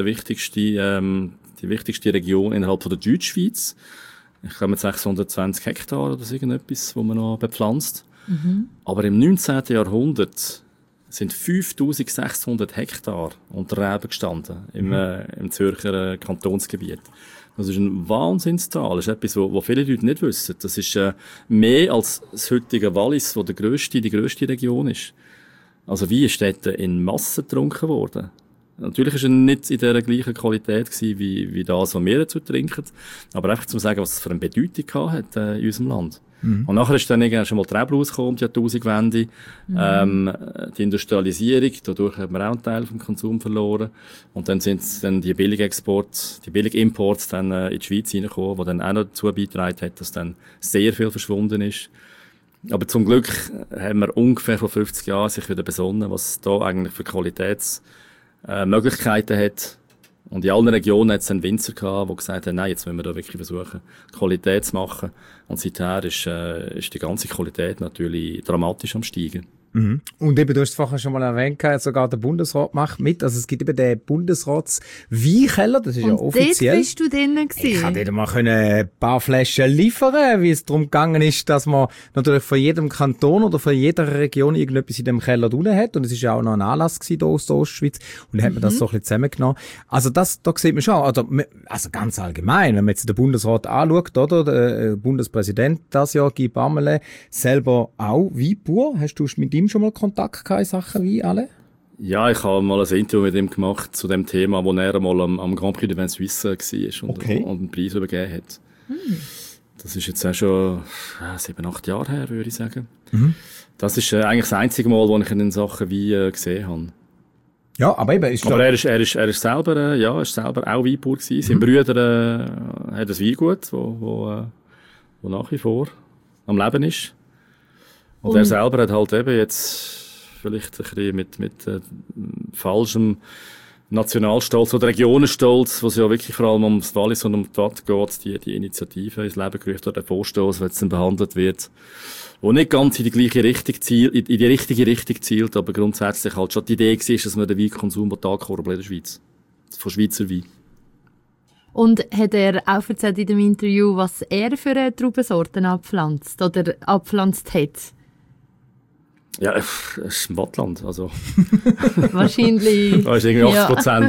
wichtigste Region innerhalb von der Deutschschweiz. Ich glaube mit 620 Hektar oder so irgendetwas, wo man noch bepflanzt. Aber im 19. Jahrhundert sind 5600 Hektar unter Reben gestanden im Zürcher Kantonsgebiet. Das ist eine Wahnsinnszahl. Das ist etwas, was viele Leute nicht wissen. Das ist mehr als das heutige Wallis, wo die grösste Region ist. Also Wein ist dort in Massen getrunken worden. Natürlich war er nicht in der gleichen Qualität wie das, was wir dazu trinken. Aber einfach zu sagen, was es für eine Bedeutung hat in unserem Land. Und nachher ist dann irgendwann schon mal die Rebe rausgekommen, die Jahrtausendwende. Die Industrialisierung, dadurch hat man auch einen Teil vom Konsum verloren. Und dann sind dann die Billigimports dann in die Schweiz reingekommen, die dann auch noch dazu beigetragen hat, dass dann sehr viel verschwunden ist. Aber zum Glück haben wir ungefähr vor 50 Jahren sich wieder besonnen, was da eigentlich für Qualitätsmöglichkeiten hat. Und in allen Regionen hat es dann Winzer gehabt, die gesagt haben, nein, jetzt müssen wir da wirklich versuchen, Qualität zu machen. Und seither ist die ganze Qualität natürlich dramatisch am Steigen. Und eben, du hast es vorher schon mal erwähnt, sogar der Bundesrat macht mit. Also es gibt eben den Bundesrats-Weinkeller, das ist ja offiziell. Und dort bist du drinnen gewesen? Ich konnte mal ein paar Flaschen liefern, wie es darum gegangen ist, dass man natürlich von jedem Kanton oder von jeder Region irgendetwas in dem Keller drin hat. Und es ist ja auch noch ein Anlass gewesen hier aus der Ostschweiz. Und dann hat man das so ein bisschen zusammengenommen. Also da sieht man schon, also ganz allgemein, wenn man jetzt den Bundesrat anschaut, oder? Der Bundespräsident das Jahr, Guy Parmelin, selber auch Weinbauer. Hast du mit ihm schon mal Kontakt gehabt in Sachen Wein alle? Ja, ich habe mal ein Interview mit ihm gemacht zu dem Thema, wo er mal am Grand Prix de Vin Suisse war und einen Preis übergeben hat. Das ist jetzt auch schon 7-8 Jahre her, würde ich sagen. Das ist eigentlich das einzige Mal, wo ich ihn in Sachen Wein gesehen habe. Ja, aber eben er ist selber auch Weinbauer gewesen. Sein Bruder hat ein Weingut, wo nach wie vor am Leben ist. Und er selber hat halt eben jetzt vielleicht ein bisschen mit falschem Nationalstolz oder Regionenstolz, wo es ja wirklich vor allem um das Wallis und um die Watt geht, die Initiative ins Leben gerufen oder der Vorstoß, wenn es dann behandelt wird, wo nicht ganz in die richtige Richtung zielt, aber grundsätzlich halt schon die Idee war, dass man den Weinkonsum ankurbeln in der Schweiz. Von Schweizer Wein. Und hat er auch erzählt in dem Interview, was er für Traubensorten abpflanzt oder abpflanzt hat? Ja, es ist ein Wattland, also. Wahrscheinlich. Da ist irgendwie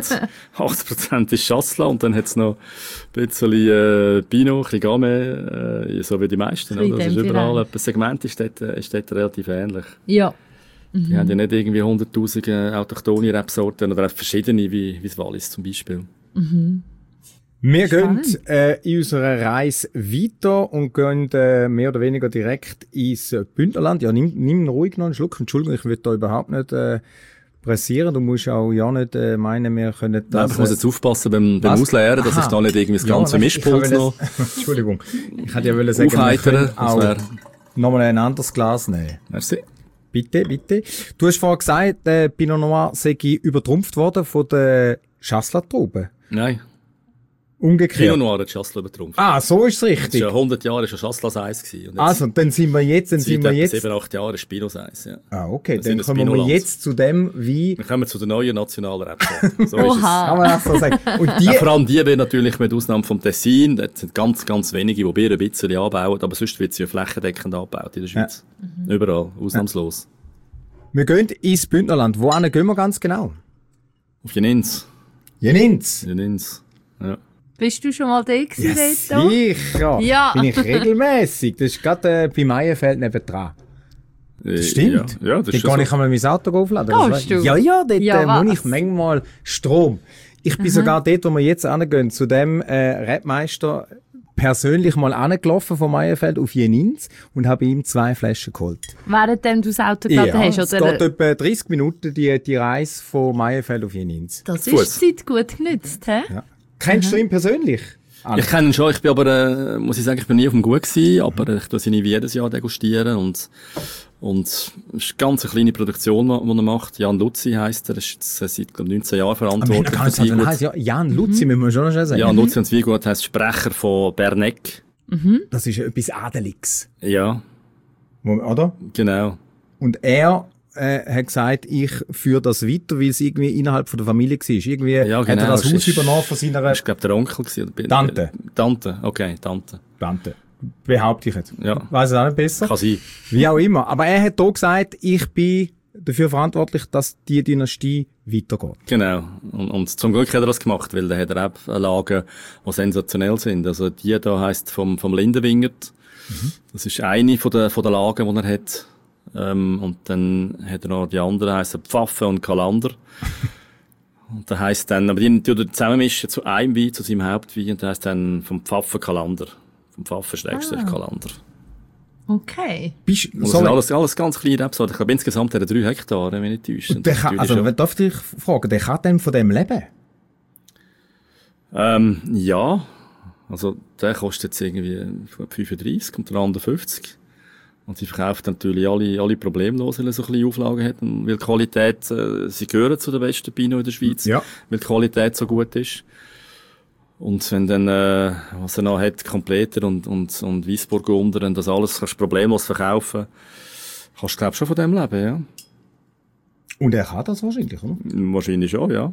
80% ist Chasselas und dann hat es noch ein bisschen Pinot, ein bisschen Gamay, so wie die meisten. Oder? Das ist überall, das Segment ist dort relativ ähnlich. Ja. Die haben ja nicht irgendwie 100'000 autochthone Rebsorten oder auch verschiedene, wie das Wallis zum Beispiel. Wir gehen in unserer Reise weiter und gehen mehr oder weniger direkt ins Bündnerland. Ja, nimm ruhig noch einen Schluck. Entschuldigung, ich will da überhaupt nicht pressieren. Du musst auch ja nicht meinen, wir können das... Nein, ich muss jetzt aufpassen beim Ausleeren, dass ich da nicht irgendwie das ganze Mischpult noch... Entschuldigung, ich hätte ja sagen, wir können auch nochmal ein anderes Glas nehmen. Merci. Bitte. Du hast vorhin gesagt, Pinot Noir sei übertrumpft worden von der Chasselas-Traube. Nein. Umgekehrt. Pinot Noir hat Chasselas übertrumpft. So ist es richtig. Ja 100 Jahre war Chasselas Eis gewesen. Also, dann sind wir jetzt... 7-8 Jahre ist Pinot Eis, ja. Okay, dann kommen wir jetzt zu dem, wie... Wir kommen zu der neuen nationalen Rebsorte. So ist es. Kann man das so sagen. Und vor allem die werden natürlich mit Ausnahme vom Tessin, das sind ganz, ganz wenige, die Bier ein bisschen anbauen, aber sonst wird sie ja flächendeckend angebaut in der Schweiz. Ja. Überall, ausnahmslos. Wir gehen ins Bündnerland. Wohin gehen wir ganz genau? Auf Jenins. Jenins, ja. Bist du schon mal da gewesen, ja, Reto? sicher. Ja. Bin ich regelmässig. Das ist gerade bei Meienfeld nebendran. Das stimmt. Ja, das ist so. Dort kann ich einmal mein Auto aufladen. Gehst du? Ja, dort muss ich manchmal Strom. Ich bin sogar dort, wo wir jetzt hingehen, zu dem Rebmeister persönlich mal angelaufen von Meierfeld auf Jenins und habe ihm 2 Flaschen geholt. Währenddem du das Auto geladen hast, es oder? geht etwa 30 Minuten, die Reise von Meierfeld auf Jenins. Das Fuss. ist Zeit gut genützt, hä? Ja. Kennst du ihn persönlich? Ich kenne ihn schon, ich bin aber, muss ich sagen, ich bin nie auf dem Gut gewesen, aber ich tue sie nie wie jedes Jahr degustieren und es ist eine ganz kleine Produktion, die er macht. Jan Luzi heisst er, ist jetzt seit, glaube 19 Jahren verantwortlich für sagen, Weingut. heißt ja Jan Luzi, müssen wir schon noch sagen. Jan Luzi und Weingut heisst Sprecher von Berneck. Das ist etwas Adeliges. Ja, Oder? genau. Und er hat gesagt, ich führe das weiter, weil es irgendwie innerhalb von der Familie war. Irgendwie Ja, hat er genau, das es Haus ist- übernommen von seiner Das war, glaube ich, der Onkel gewesen, oder? Tante. Tante, okay, Tante. Tante. Behaupte ich jetzt. Ja. Weiss es auch nicht besser. Kann sein. Wie auch immer. Aber er hat hier gesagt, ich bin dafür verantwortlich, dass die Dynastie weitergeht. Genau. Und zum Glück hat er das gemacht, weil da hat er auch Lagen, die sensationell sind. Also die da heisst vom Lindenwingert. Das ist eine von der Lagen, die er hat. Und dann hat er noch die anderen, heissen Pfaffe und Kalander. Und da heisst dann, aber die tut er zusammenmischen zu einem Wein, zu seinem Hauptwein, und da heisst dann vom Pfaffe Kalander. Vom Pfaffe Kalander. Okay. Bist, Und das sind alles ganz kleine Rebsorten. Ich glaube, insgesamt hat er 3 Hektare, wenn ich nicht täusche. und der kann, also, darf ich dich fragen, der kann dann von dem leben? Ja. Also, der kostet jetzt irgendwie 35 und der andere 50. Und sie verkauft natürlich alle problemlos, weil er so ein bisschen Auflagen hat. Und weil die Qualität, sie gehören zu den besten Pinot in der Schweiz. Ja. Weil die Qualität so gut ist. Und wenn dann, was er noch hat, Kompleter und Weissburgunder und das alles kannst du problemlos verkaufen, kannst du, glaube ich, schon von dem leben, ja. Und er kann das wahrscheinlich, oder? Wahrscheinlich schon, ja.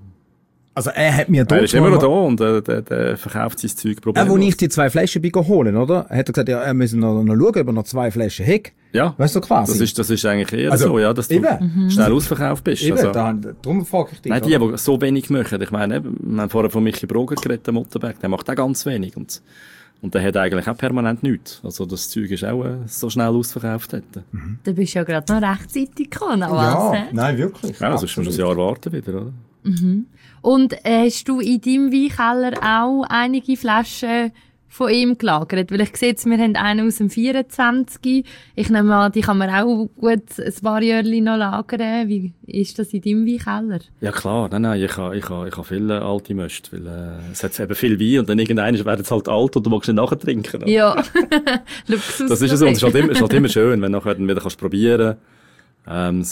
Also er hat mir Er dort ist immer noch da und der verkauft sein Zeug problemlos. wo ich die 2 Flaschen bin holen, oder? Hat er gesagt, ja, er müssen noch schauen, ob er noch 2 Flaschen hat. Ja. Weißt du, quasi. Das ist eigentlich eher Also, so, ja, dass du eben. schnell ausverkauft bist. Eben, Also, darum frage ich dich. nein, die so wenig machen. Ich meine, wir haben vorher von Michi Broger geredet, der Mottenberg, der macht auch ganz wenig. Und der hat eigentlich auch permanent nichts. Also das Zeug ist auch so schnell ausverkauft. Du bist ja gerade noch rechtzeitig gekommen. Ja, nein, wirklich. Ja, sonst musst du ein Jahr warten wieder, oder? Und hast du in deinem Weinkeller auch einige Flaschen von ihm gelagert? Weil ich sehe jetzt, wir haben einen aus dem 24. Ich nehme an, die kann man auch gut ein paar Jährchen noch lagern. Wie ist das in deinem Weinkeller? Ja klar, nein, ich habe viele alte Möste, weil es hat eben viel Wein und dann irgendwann werden es halt alt und du magst nicht nachher trinken. Oder? Ja, Luxus. Das ist so, und es ist halt immer schön, wenn du nachher dann wieder probieren kannst.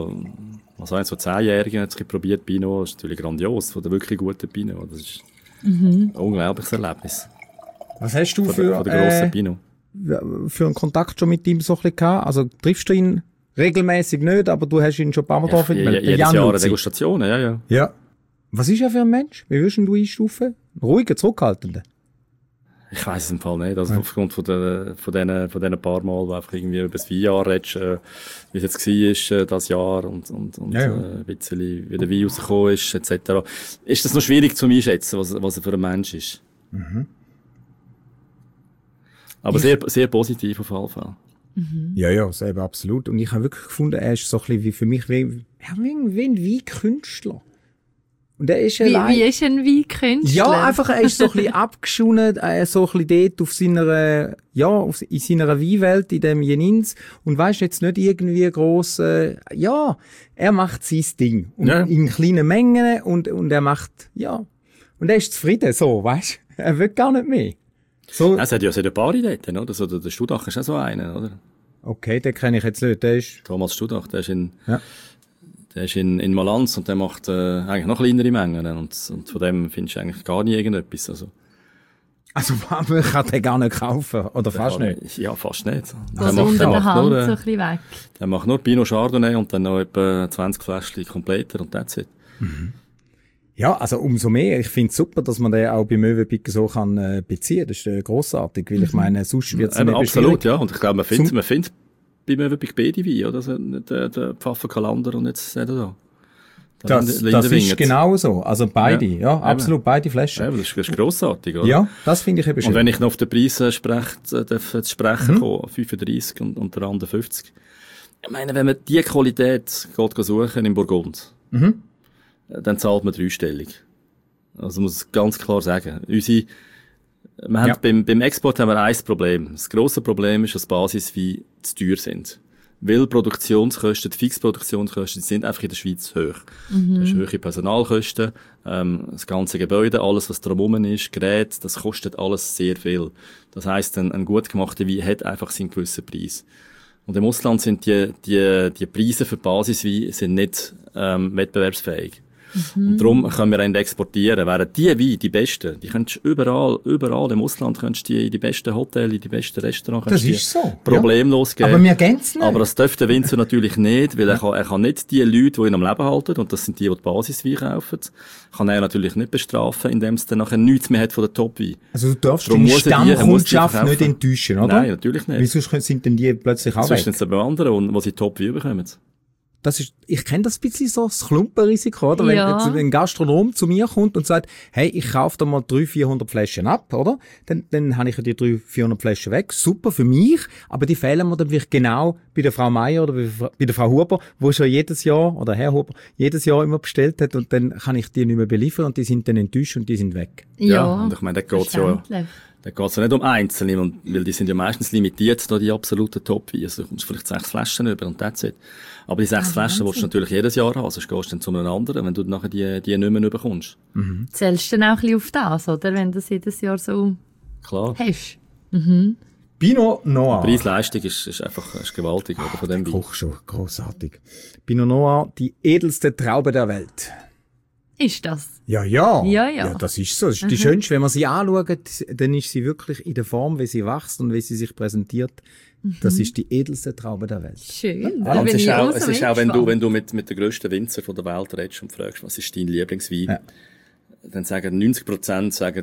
Was haben so 10-Jährige jetzt probiert, Pinot, das ist natürlich grandios, von der wirklich guten Pinot. Das ist ein unglaubliches Erlebnis. Was hast du Von der grossen Pinot. für einen Kontakt schon mit ihm so ein bisschen gehabt? Also triffst du ihn regelmäßig nicht, aber du hast ihn schon ein paar Mal getroffen. Jedes Jahr eine Degustation, ja. Ja. Was ist er für ein Mensch? Wie würdest du ihn einstufen? Ruhiger, zurückhaltender? Ich weiss es im Fall nicht. Also aufgrund von diesen paar Mal, wo einfach irgendwie über das Weinjahr redest, wie es jetzt war, das Jahr und ein bisschen, wie der Wein rausgekommen ist, etc. Ist das noch schwierig zu einschätzen, was er für ein Mensch ist. Aber sehr, sehr positiv auf jeden Fall. Ja, selber absolut. Und ich habe wirklich gefunden, er ist so ein bisschen wie für mich wie ein Weinkünstler. Und er ist Wie ist ein Weinkünstler? Ja, einfach, er ist so ein bisschen abgeschonen, so ein bisschen dort auf seiner, in seiner Weinwelt, in dem Jenins. Und weisst jetzt nicht irgendwie gross, er macht sein Ding. Und in kleinen Mengen und er macht, und er ist zufrieden, so, weisst. Er will gar nicht mehr. So. Es hat ja ein paar Ideen, oder? So, der Studach ist auch so einer, oder? Okay, den kenne ich jetzt nicht, der ist... Thomas Studach, der ist in Malanz und der macht eigentlich noch kleinere Mengen und von dem findest du eigentlich gar nie irgendetwas. Also man kann den gar nicht kaufen, oder fast nicht? Ja, fast nicht. Der macht unter der Hand so ein bisschen weg. Der macht nur Pinot Chardonnay und dann noch etwa 20 Fläschchen Kompleter und that's it. Ja, also umso mehr. Ich finde es super, dass man den auch bei Möwenpick so kann beziehen. Das ist grossartig, weil ich meine, sonst wird es nicht absolut, ja. Und ich glaube, man findet bei Möwenpick beide Weine, oder? Also der Pfaffenkalander und jetzt da. Das ist genau so. Also beide, absolut, beide Flaschen. Ja, das ist grossartig, oder? Ja, das finde ich eben schön. Und wenn ich noch auf den Preis sprechen kommen, 35 und der andere 50. Ich meine, wenn man die Qualität geht suchen im Burgund, dann zahlt man dreistellig. Also muss ich ganz klar sagen. Wir haben beim Export haben wir ein Problem. Das grosse Problem ist, dass Basisweine zu teuer sind. Weil Produktionskosten, die Fixproduktionskosten, sind einfach in der Schweiz hoch. Das ist hohe Personalkosten, das ganze Gebäude, alles, was drumherum ist, Geräte, das kostet alles sehr viel. Das heisst, ein gut gemachter Wein hat einfach seinen gewissen Preis. Und im Ausland sind die Preise für Basiswein sind nicht wettbewerbsfähig. Und darum können wir ihn exportieren. Während die Weine, die besten, die könntest du überall im Ausland könntest die in die besten Hotels, in die besten Restaurants, Das ist so. problemlos geben. Aber wir gän's nicht. Aber das dürfte der Winzer natürlich nicht, weil er kann nicht die Leute, die ihn am Leben halten, und das sind die Basiswein kaufen, kann er natürlich nicht bestrafen, indem es dann nachher nichts mehr hat von der Top-Wein. Also du darfst Darum deine muss er die Stammkundschaft verkaufen. nicht enttäuschen, oder? Nein, natürlich nicht. Wieso sind denn die plötzlich auch Sonst weg? sind es aber andere, wo sie Top-Wein bekommen. Ich kenne das ein bisschen so, das Klumpenrisiko, oder? Wenn Ja. jetzt ein Gastronom zu mir kommt und sagt, hey, ich kaufe da mal 300-400 Flaschen ab, oder? Dann habe ich ja die 300-400 Flaschen weg. Super für mich, aber die fehlen mir dann vielleicht genau bei der Frau Meier oder bei der Frau Huber, wo schon jedes Jahr, oder Herr Huber, jedes Jahr immer bestellt hat, und dann kann ich die nicht mehr beliefern und die sind dann enttäuscht und die sind weg. Ja, und ich meine, da geht's ja nicht um Einzelne, weil die sind ja meistens limitiert, da die absoluten Top-Weine. Also, du kommst vielleicht 6 Flaschen über und that's it. Aber die 6 Flaschen willst du natürlich jedes Jahr haben, sonst gehst du dann zu einem anderen, wenn du nachher die nicht mehr bekommst. Zählst du dann auch ein bisschen auf das, oder? Wenn du das jedes Jahr so Klar. hast. Pinot Noir. Die Preis-Leistung ist einfach gewaltig, oder, von dem Wein. Koch schon, grossartig. Pinot Noir, die edelste Traube der Welt. Ist das? Ja, ja. Ja. Das ist so. Das ist die schönste. Wenn man sie anschaut, dann ist sie wirklich in der Form, wie sie wächst und wie sie sich präsentiert. Das ist die edelste Traube der Welt. Schön. Und es ist auch, wenn du mit den grössten Winzer von der Welt redest und fragst, was ist dein Lieblingswein, dann sagen 90% sagen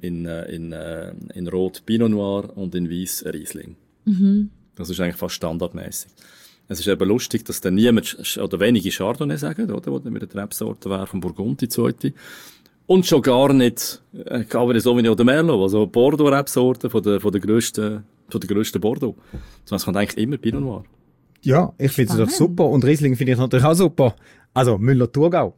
in Rot Pinot Noir und in Weiss Riesling. Das ist eigentlich fast standardmäßig. Es ist eben lustig, dass dann niemand oder wenige Chardonnay sagen, oder, wo dann mit der Rebsorte wäre von Burgund die zweite. Und schon gar nicht Cabernet Sauvignon oder Merlot, also Bordeaux-Rebsorte von der grössten Bordeaux. Das kommt eigentlich immer Pinot Noir. Ja, ich finde es doch super. Und Riesling finde ich natürlich auch super. Also Müller-Thurgau.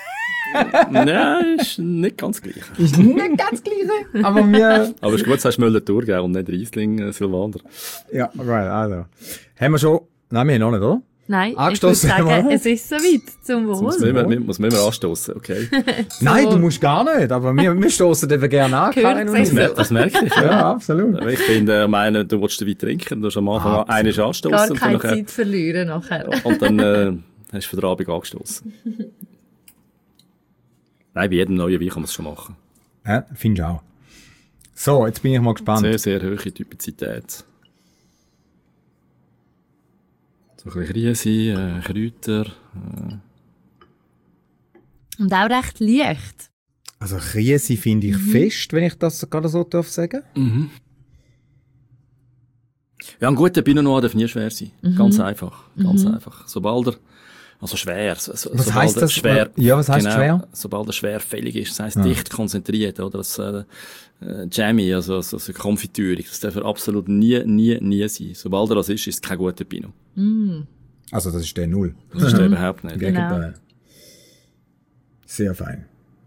Nein, ist nicht ganz gleich. Ist nicht ganz gleich. Aber wir... Aber es ist gut, du sagst Müller-Thurgau und nicht Riesling Silvaner. Ja, right, also. Haben wir schon... Nein, wir haben noch nicht, oder? Nein, Angestossen ich würde sagen, haben wir. es ist soweit. Zum Wohl. Muss man immer anstoßen, okay? Nein, du musst gar nicht. Aber wir stoßen eben gerne an, Karin und ich. Das merke ich, ja. Ja, absolut. Ich bin der Meinung, du willst den Wein trinken, du hast am Anfang eines anstoßen. Gar keine Zeit verlieren nachher. Und dann hast du für den Abend angestoßen. Nein, bei jedem neuen Wein kann man es schon machen. Ja, finde ich auch. So, jetzt bin ich mal gespannt. Sehr, sehr hohe Typizität. So ein bisschen Riese, Kräuter. Und auch recht leicht. Also Riese finde ich fest, wenn ich das gerade so darf sagen. Ja, ein guter Pinot Noir darf nie schwer sein. Ganz einfach. Ganz einfach. Sobald er, also schwer. Was heisst das? Schwer. Ja, was heisst schwer? Sobald er schwerfällig ist, das heisst dicht konzentriert, oder? Das, Jammy, also konfitürig. Das darf er absolut nie sein. Sobald er das ist es kein guter Pinot. Also das ist der Null. Das ist der überhaupt nicht. Gegenteil. Sehr fein.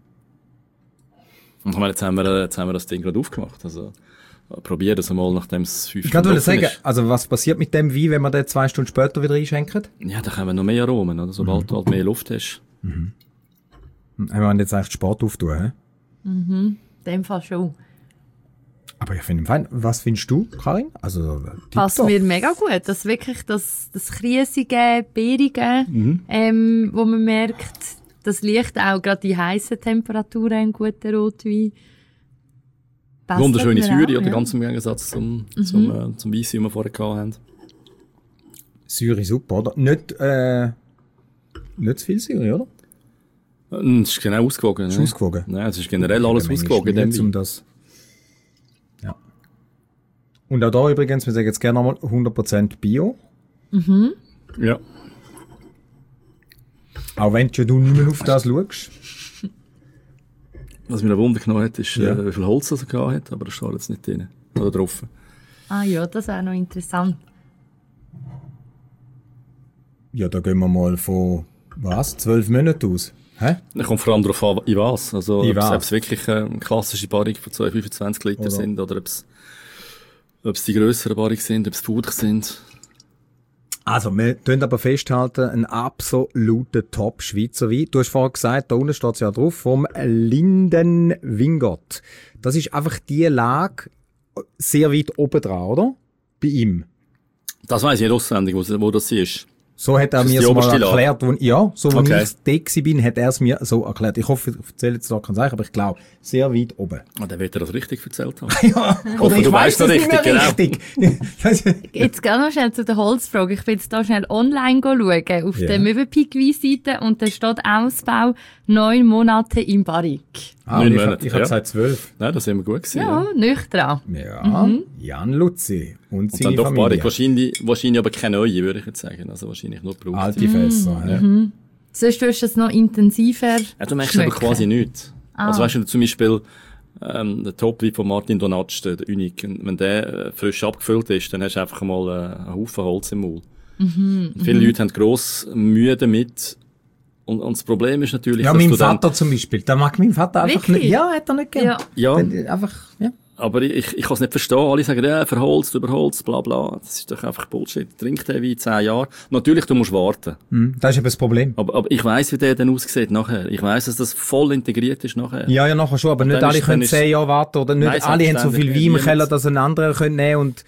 Und jetzt haben wir das Ding gerade aufgemacht. Also, probier das mal, nachdem es 5 Ich kann Stunden nur sagen, ist. also was passiert mit dem Wein, wenn man den 2 Stunden später wieder einschenkt? Ja, da kommen noch mehr Aromen, oder? Sobald du halt mehr Luft hast. Haben wir jetzt eigentlich Sport auftun, hä? In dem Fall schon. Aber ich finde ihn fein. Was findest du, Karin? Also, Passt tipptopp. mir mega gut. Das wirklich das Kriesige, Beerige, wo man merkt, das liegt auch gerade die heissen Temperaturen in guten Rotwein. Passt Wunderschöne mir Säure, auch, oder? ja. Ganz im Gegensatz zum Weisse, den wir vorher gehabt haben. Säure super, oder? Nicht zu viel Säure, oder? Es ist genau ausgewogen. Ist ne? ausgewogen. Nein, es ist generell alles Manchmal ausgewogen. in dem schwierig, um Wein. das. Ja. Und auch da übrigens, wir sagen jetzt gerne nochmal 100% Bio. Ja. Auch wenn du nicht mehr auf das schaust. Was mir ein Wunder genommen hat, ist, Ja. wie viel Holz er gehabt hat, aber das steht jetzt nicht drin. Oder drauf. Ah ja, das ist auch noch interessant. Ja, da gehen wir mal von, 12 Monaten aus? Hä? Es kommt vor allem darauf an, in was. Also, In was? ob es wirklich eine klassische Barung von 225 Liter sind oder ob es die grösseren Barungen sind, ob es Food sind. Also, wir tun aber festhalten, ein absoluter Top-Schweizer Wein. Du hast vorhin gesagt, da unten steht es ja drauf, vom Lindenwingott. Das ist einfach die Lage sehr weit oben dran, oder? Bei ihm. Das weiss ich nicht auswendig, wo das ist. So hat er Ist das mir die es mal oberste Lage? erklärt, wo ich Okay. da bin, hat er es mir so erklärt. Ich hoffe, ich erzähle jetzt da keinen Zeichen, aber ich glaube, sehr weit oben. Ah, dann wird er das richtig erzählt haben. Ja, hoffe, du weißt noch es nicht mehr richtig, richtig. Jetzt geh noch schnell zu der Holzfrage. Ich bin jetzt da schnell online schauen, auf Ja. der Mövenpick-Wein-Seite, und da steht Ausbau 9 Monate im Barrik. Ah, 9 ich Monate, habe ja. gesagt 12. Nein, das sind wir gut gewesen. Ja, nüchtern. Ja, Jan Luzi und Und seine dann doch Familie. Barung. Wahrscheinlich aber keine neue, würde ich jetzt sagen. Also wahrscheinlich nur gebraucht. Alte Fässer. Ja. Sonst tust du es noch intensiver Ja, du merkst aber schmecken. quasi nichts. Also weißt du, zum Beispiel, der Top-Wein von Martin Donatsch, der Unique, wenn der frisch abgefüllt ist, dann hast du einfach mal einen Haufen Holz im Maul. Viele Leute haben grosse Mühe damit. Und das Problem ist natürlich, Ja, dass mein du dann... Vater zum Beispiel, da mag mein Vater einfach Wirklich? nicht. Ja, hat er nicht gern. Ja. Ja, Einfach, ja. aber ich kann es nicht verstehen. Alle sagen, ja, verholzt, überholzt, bla bla. Das ist doch einfach Bullshit. Trink den Wein 10 Jahre. Natürlich, du musst warten. Das ist eben das Problem. Aber ich weiss, wie der dann aussieht nachher. Ich weiss, dass das voll integriert ist nachher. Ja, ja, nachher schon, aber nicht dann alle ist- können dann ist- 10 Jahre warten oder nicht Nein, alle haben so viel Wein im selbstverständlich. Keller, dass ein anderer können nehmen und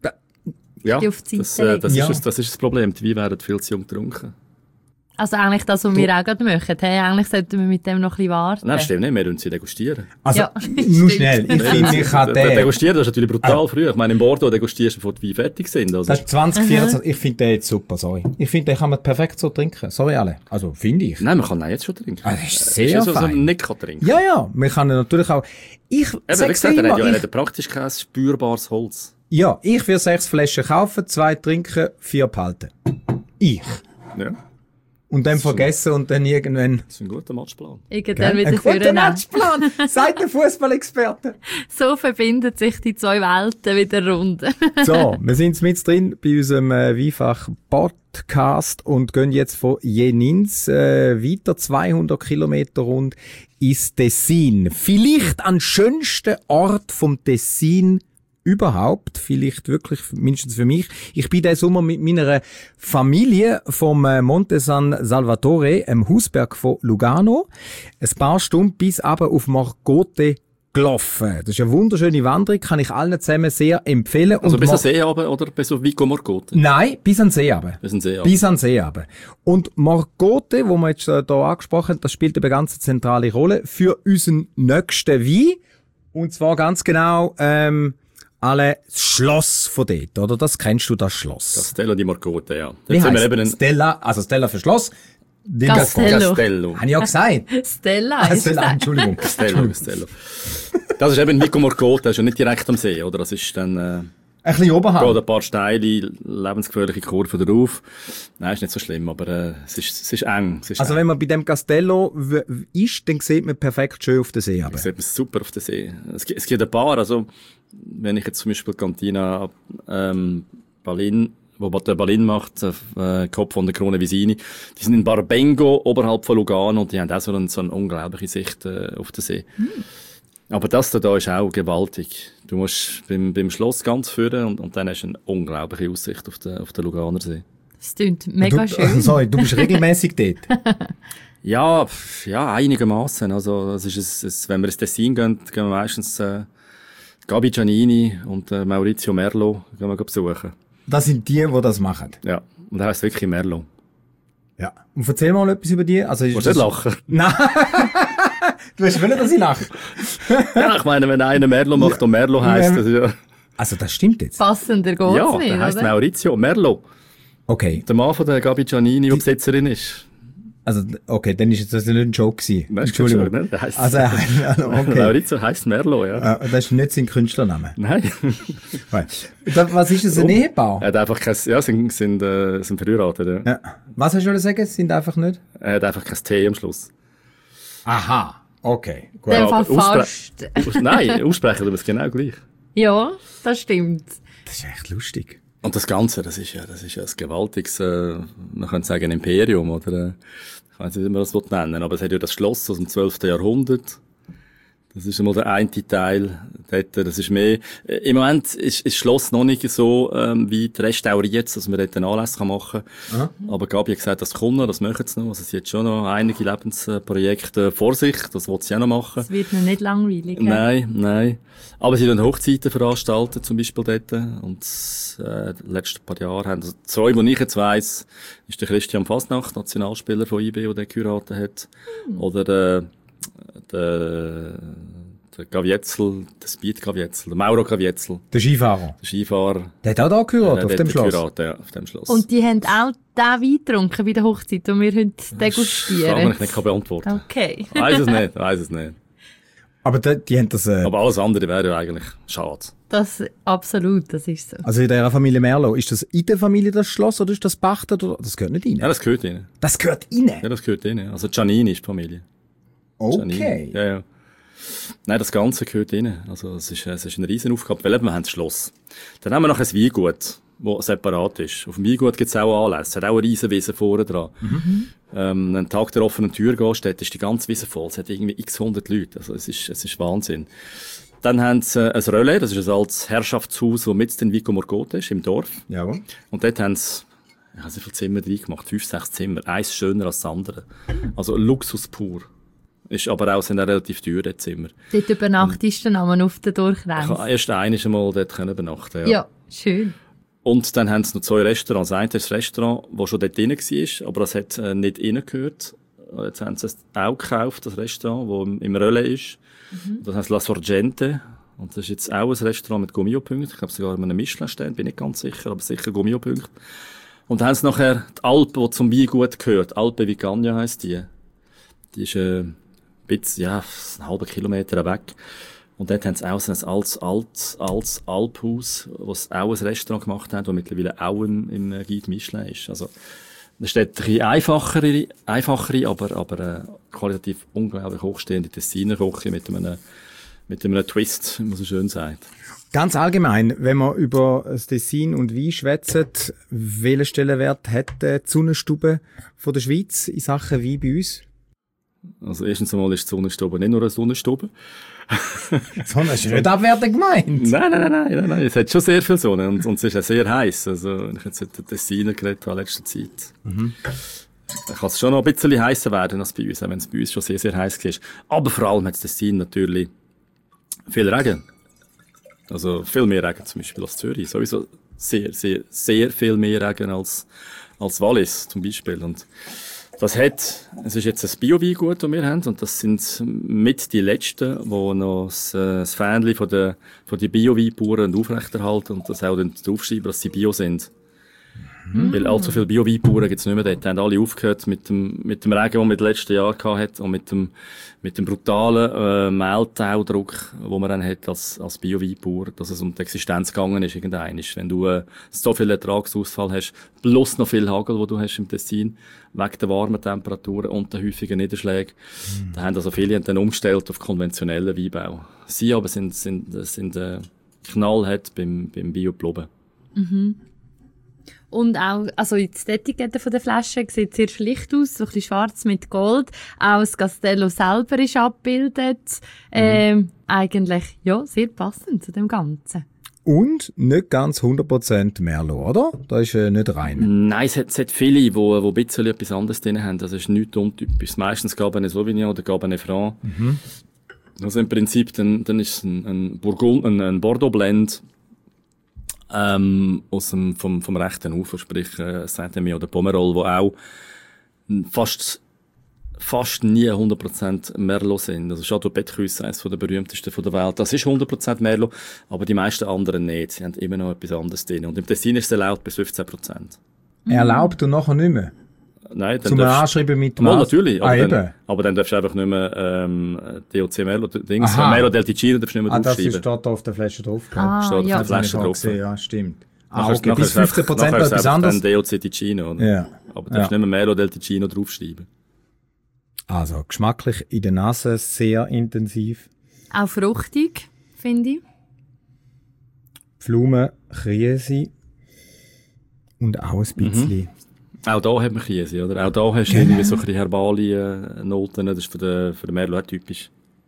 Ja, Die auf die das, Seite das, legen. ist das ist das Problem. Die Weine werden viel zu jung getrunken. Also eigentlich das, was wir auch gerade machen. Hey, eigentlich sollten wir mit dem noch ein bisschen warten. Nein, stimmt nicht. Wir tun sie degustieren. also, Ja, nur stimmt. schnell, ich finde, ich habe Der den, Degustieren, das ist natürlich brutal früh. Ich meine, in Bordeaux degustierst du, bevor die Weine fertig sind. Also, das ist 2024, ich finde den jetzt super, sorry. Ich finde, den kann man perfekt so trinken, sorry alle. Also, finde ich. nein, man kann ihn jetzt schon trinken. Ah, das ist Es sehr ja so, fein. man nicht kann trinken. Ja, ja, man kann ihn natürlich auch, ich Eben, wie sag's gesagt, dir er hat immer, ja praktisch kein spürbares Holz. ja, ich will 6 Flaschen kaufen, 2 trinken, 4 behalten. Ich. Ja, Und dann vergessen und dann irgendwann. das ist ein guter Matchplan. Irgendwann Ein wieder guter führen. Matchplan, sagt der Fußballexperte. So verbinden sich die zwei Welten wieder rund. So, wir sind mit drin bei unserem Weinfach-Podcast und gehen jetzt von Jenins weiter 200 Kilometer rund ins Tessin. Vielleicht an schönsten Ort vom Tessin überhaupt, vielleicht wirklich mindestens für mich. Ich bin diesen Sommer mit meiner Familie vom Monte San Salvatore, einem Hausberg von Lugano, ein paar Stunden bis aber auf Marcote gelaufen. Das ist eine wunderschöne Wanderung, kann ich allen zusammen sehr empfehlen. Also Und bis Mar- an See runter oder bis auf Vico Marcote? Nein, bis an den See runter. Bis an See runter. Bis an den See runter. Und Marcote, wo wir jetzt hier angesprochen haben, das spielt eine ganz zentrale Rolle für unseren nächsten Wein. Und zwar ganz genau, das Schloss von dort, oder? Das kennst du, das Schloss. Castello di Marcote, ja. Wie Jetzt sind wir heisst eben in Stella, also Stella für Schloss. Die Castello. Castello. Habe ich auch gesagt. Stella ist Stella, Entschuldigung. Castello. Das ist eben Vico Marcote, das ist ja nicht direkt am See, oder? Das ist dann, Ein bisschen oberhalb. geht ein paar steile, lebensgefährliche Kurven drauf. Nein, ist nicht so schlimm, aber es ist eng. Es ist Also eng. wenn man bei dem Castello ist, dann sieht man perfekt schön auf den See runter. Das sieht man super auf den See. Es gibt ein paar, also, wenn ich jetzt zum Beispiel Cantina, Balin, wo der Balin macht, Kopf von der Krone Visini, die sind in Barbengo, oberhalb von Lugano, und die haben auch so eine unglaubliche Sicht, auf den See. Aber das da ist auch gewaltig. Du musst beim Schloss ganz führen und dann hast du eine unglaubliche Aussicht auf den Luganer See. Das klingt mega schön. Sorry, du bist regelmäßig dort. Ja, einigermaßen. Also, das ist wenn wir ins Tessin gehen wir meistens, Gabi Giannini und Maurizio Merlo gehen wir besuchen. Das sind die das machen. Ja. Und er heisst wirklich Merlo. Ja. Und erzähl mal etwas über die. Also ist Musst du das... nicht lachen? Nein. Du hast wollen, dass ich lache. Ja, ich meine, wenn einer Merlo macht und Merlo heisst, das ist ja... Also das stimmt jetzt. Passender geht's Ja, nicht, der heisst oder? Maurizio Merlo. Okay. Der Mann von der Gabi Giannini, die Besitzerin ist. Also, okay, dann ist jetzt das nicht ein Joke gewesen. Nein, ist Entschuldigung. kein Joke, ne? Der heisst- Also, okay. Maurizio heisst Merlo, ja. Das ist nicht sein Künstlername. Nein. Was ist das, ein Ehepaar? Er hat einfach kein, ja, sind verheiratet, ja. Ja. Was hast du sagen? Sind einfach nicht? Er hat einfach kein T am Schluss. Aha. Okay. In dem Fall aber fast. Nein, aussprechen tun wir es genau gleich. Ja, das stimmt. Das ist echt lustig. Und das Ganze, das ist ja ein gewaltiges, man könnte sagen, Imperium, oder? Ich weiß nicht, wie man das nennen will, aber es hat ja das Schloss aus dem 12. Jahrhundert. Das ist einmal der eine Teil dort. Das ist mehr, im Moment ist das Schloss noch nicht so, weit restauriert, dass man dort einen Anlass machen kann. Aha. Aber Gabi hat gesagt, das kommt noch, das machen sie noch. Also sie hat schon noch einige Lebensprojekte vor sich. Das will sie auch noch machen. Es wird noch nicht langweilig. Nein. Aber sie haben Hochzeiten veranstaltet, zum Beispiel dort. Und, die letzten paar Jahre haben, also zwei, die ich jetzt weiss, ist der Christian Fasnacht, Nationalspieler von IB, der geheiratet hat. Oder, der Gavietzel, der Speed Gavietzel, der Mauro Gavietzel. Der Skifahrer. Der hat auch da geheiratet, auf dem Schloss. Ja, auf dem Schloss. Und die haben auch den Wein getrunken bei der Hochzeit, die wir heute degustieren. Frage, die ich nicht beantworten kann. Okay. Weiss es nicht. Aber die haben das... Aber alles andere wäre ja eigentlich schade. Absolut, das ist so. Also in der Familie Merlo, ist das in der Familie das Schloss oder ist das pachtet? Oder? Das gehört nicht rein? Ja, das gehört ihnen. Das gehört ihnen? Ja, das gehört ihnen. Also Giannini ist die Familie. Okay. Ja. Nein, das Ganze gehört ihnen. Also es ist eine riesen Aufgabe, weil wir haben das Schloss. Dann haben wir noch ein Weingut, das separat ist. Auf dem Weingut gibt es auch Anlässe. Es hat auch eine riesen Wiese vorne dran. Einen Tag der offenen Tür gehst, dort ist die ganze Wiese voll. Es hat irgendwie x 100 Leute. Also es ist Wahnsinn. Dann haben sie ein Relais, das ist ein altes Herrschaftshaus, das mit in Vico Morgotto ist, im Dorf. Jawohl. Und dort haben sie, ich habe so viele Zimmer drin gemacht, 5, 6 Zimmer, eins schöner als das andere. Also Luxus pur. Ist aber auch sind auch relativ teuer, das Zimmer. Dort übernachtest du dann auf der Durchreise? Ich habe erst einmal dort übernachten. Ja, schön. Und dann haben sie noch 2 Restaurants. Das eine ist das Restaurant, das schon dort drin war, aber das hat nicht reingehört. Jetzt haben sie es auch gekauft, das Restaurant, das im Relais ist. Das heißt La Sorgente. Und das ist jetzt auch ein Restaurant mit Gummio-Punkten. Ich glaube sogar mit einem Michelin-Stern, bin nicht ganz sicher, aber sicher Gummio-Punkte. Und dann haben sie nachher die Alpe, die zum Weingut gehört. Alpe Vigagna heisst die. Die ist ein bisschen, einen halben Kilometer weg. Und dort haben sie auch so ein altes Alphaus, was auch ein Restaurant gemacht hat, das mittlerweile auch im Guide Michelin ist. Also, das ist dort ein bisschen einfachere, aber qualitativ unglaublich hochstehende Tessiner Küche mit einem Twist, wie man so schön sagt. Ganz allgemein, wenn wir über das Tessin und Wein schwätzen, welchen Stellenwert hat die Sonnenstube von der Schweiz in Sachen Wein bei uns? Also erstens einmal ist die Sonnenstube nicht nur eine Sonnenstube. Sonne ist nicht abwertend gemeint. Nein. Es hat schon sehr viel Sonne und es ist auch sehr heiß. Also, wenn ich jetzt mit den Tessiner geredet habe in letzter Zeit, dann kann es schon noch ein bisschen heißer werden als bei uns, auch wenn es bei uns schon sehr, sehr heiß ist. Aber vor allem hat das Tessin natürlich viel Regen. Also viel mehr Regen zum Beispiel als Zürich. Sowieso sehr, sehr, sehr viel mehr Regen als Wallis zum Beispiel. Und es ist jetzt ein Bio-Weingut, das wir haben, und das sind mit die Letzten, die noch das Fähnchen von den Bio-Weinbauern aufrechterhalten und das auch draufschreiben, dass sie Bio sind. Weil allzu viele Bio-Weinbauern gibt es nicht mehr dort. Die haben alle aufgehört mit dem Regen, den wir das letzte Jahr hatten, und mit dem brutalen Mehltaudruck, den man dann hat als Bio-Weinbauer, dass es um die Existenz gegangen ist irgendwann. Wenn du so viel Ertragsausfall hast, plus noch viel Hagel, wo du hast im Tessin, wegen der warmen Temperaturen und der häufigen Niederschläge, da haben also viele dann umgestellt auf konventionellen Weinbau. Sie aber sind knallhart beim Bio-Ploben. Und auch, also die Etikette von der Flasche sieht sehr schlicht aus, so ein bisschen schwarz mit Gold. Auch das Castello selber ist abgebildet. Eigentlich, ja, sehr passend zu dem Ganzen. Und nicht ganz 100% Merlot, oder? Da ist nicht rein. Nein, es hat viele, die ein bisschen etwas anderes drin haben. Das ist nichts untypisch. Meistens Cabernet Sauvignon oder Cabernet Franc. Also im Prinzip, dann ist es ein Bordeaux-Blend, vom rechten Ufer, sprich Saint-Émilion oder Pomerol, wo auch fast nie 100% Merlot sind. Also Château Petrus, eines der berühmtesten der Welt, das ist 100% Merlot, aber die meisten anderen nicht. Sie haben immer noch etwas anderes drin. Und im Tessin ist es erlaubt bis 15%. Erlaubt und nachher nicht mehr? Nein, dann zum Anschreiben mit Mal natürlich, aber dann darfst du einfach nicht mehr DOC Merlot, Merlot del Ticino darfst du nicht mehr draufschreiben. Das steht da auf der Flasche drauf. Steht auf der Flasche drauf. Ja, stimmt. Okay. Bis 15% etwas anderes. Dann DOC Ticino. Oder? Ja. Aber du darfst nicht mehr Merlot del Ticino draufschreiben. Also geschmacklich in der Nase sehr intensiv. Auch fruchtig, finde ich. Pflaumen, Krise und auch ein bisschen Auch da hat man Käse, oder? Auch da hast du irgendwie so ein bisschen herbale Noten, das ist für den Merlot typisch.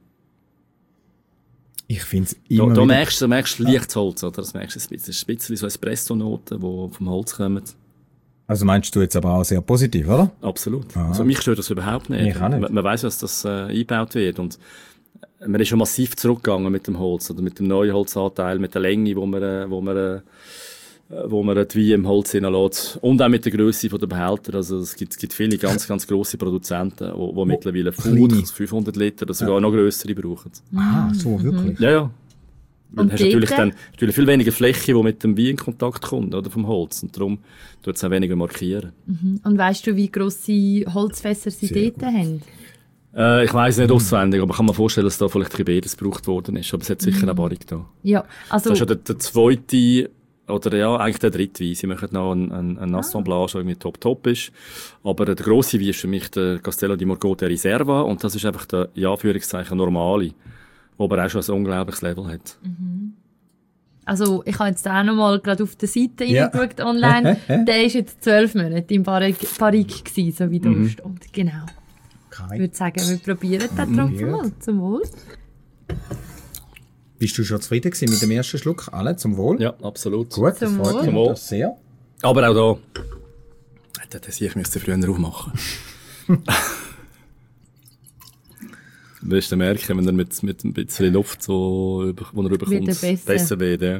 Ich finde es immer Da merkst du leichtes Holz, oder? Das merkst du ein bisschen. Das ist ein bisschen so Espresso-Noten, die vom Holz kommen. Also meinst du jetzt aber auch sehr positiv, oder? Absolut. Aha. Also mich stört das überhaupt nicht. Mich auch nicht. Man weiss, dass das eingebaut wird. Und man ist schon massiv zurückgegangen mit dem Holz, oder mit dem Neuholzanteil, mit der Länge, wo man die Weine im Holz hineinlässt. Und auch mit der Grösse der Behälter. Also es gibt viele ganz, ganz grosse Produzenten, die mittlerweile 500 Liter oder sogar noch grössere brauchen. Ah, so wirklich? Ja. Weil Und du hast natürlich viel weniger Fläche, die mit dem Wein in Kontakt kommt, oder, vom Holz. Und darum tut es auch weniger markieren. Und weißt du, wie grosse Holzfässer sie dort haben? Ich weiss nicht auswendig, aber ich kann mir vorstellen, dass da vielleicht ein bisschen beides gebraucht worden ist. Aber es hat sicher auch Barrik da. Ja, also... Das ist ja der zweite, oder ja, eigentlich der dritte Wein. Sie machen noch einen Assemblage, der irgendwie top ist. Aber der grosse Wein ist für mich der Castello di Morgote Riserva. Und das ist einfach der, in Anführungszeichen, normale. Wo aber auch schon ein unglaubliches Level hat. Also, ich habe jetzt auch noch mal gerade auf der Seite reingeschaut online. Der ist jetzt 12 Monate im Barrik gewesen, so wie da steht. Genau. Ich würde sagen, wir probieren den Tropfen mal. Zum Wohl. Bist du schon zufrieden gewesen mit dem ersten Schluck? Alle zum Wohl? Ja, absolut. Gut, das Zum freut Wohl. mich das sehr. Aber auch da, ich müsste früher aufmachen. Am besten merken, wenn er mit ein bisschen Luft so, wo er rüberkommt, besser wird, ja.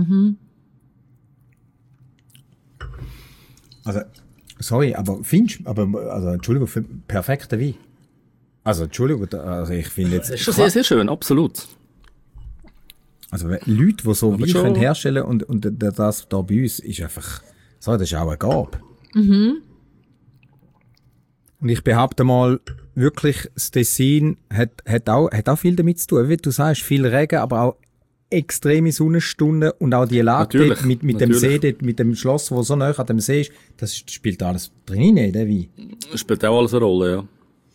Also, sorry, aber Entschuldigung, perfekter Wein. Also, Entschuldigung, also ich finde jetzt... Das ist schon sehr, sehr schön, absolut. Also, Leute, die so Wein schon- können herstellen und das da bei uns, ist einfach, so, das ist auch eine Gabe. Und ich behaupte mal, wirklich, das Tessin hat auch viel damit zu tun. Wie du sagst, viel Regen, aber auch extreme Sonnenstunden und auch die Lage Natürlich, dort mit dem natürlich. See, dort, mit dem Schloss, wo so nahe an dem See ist, das spielt alles drin, der Wein. Das spielt auch alles eine Rolle, ja.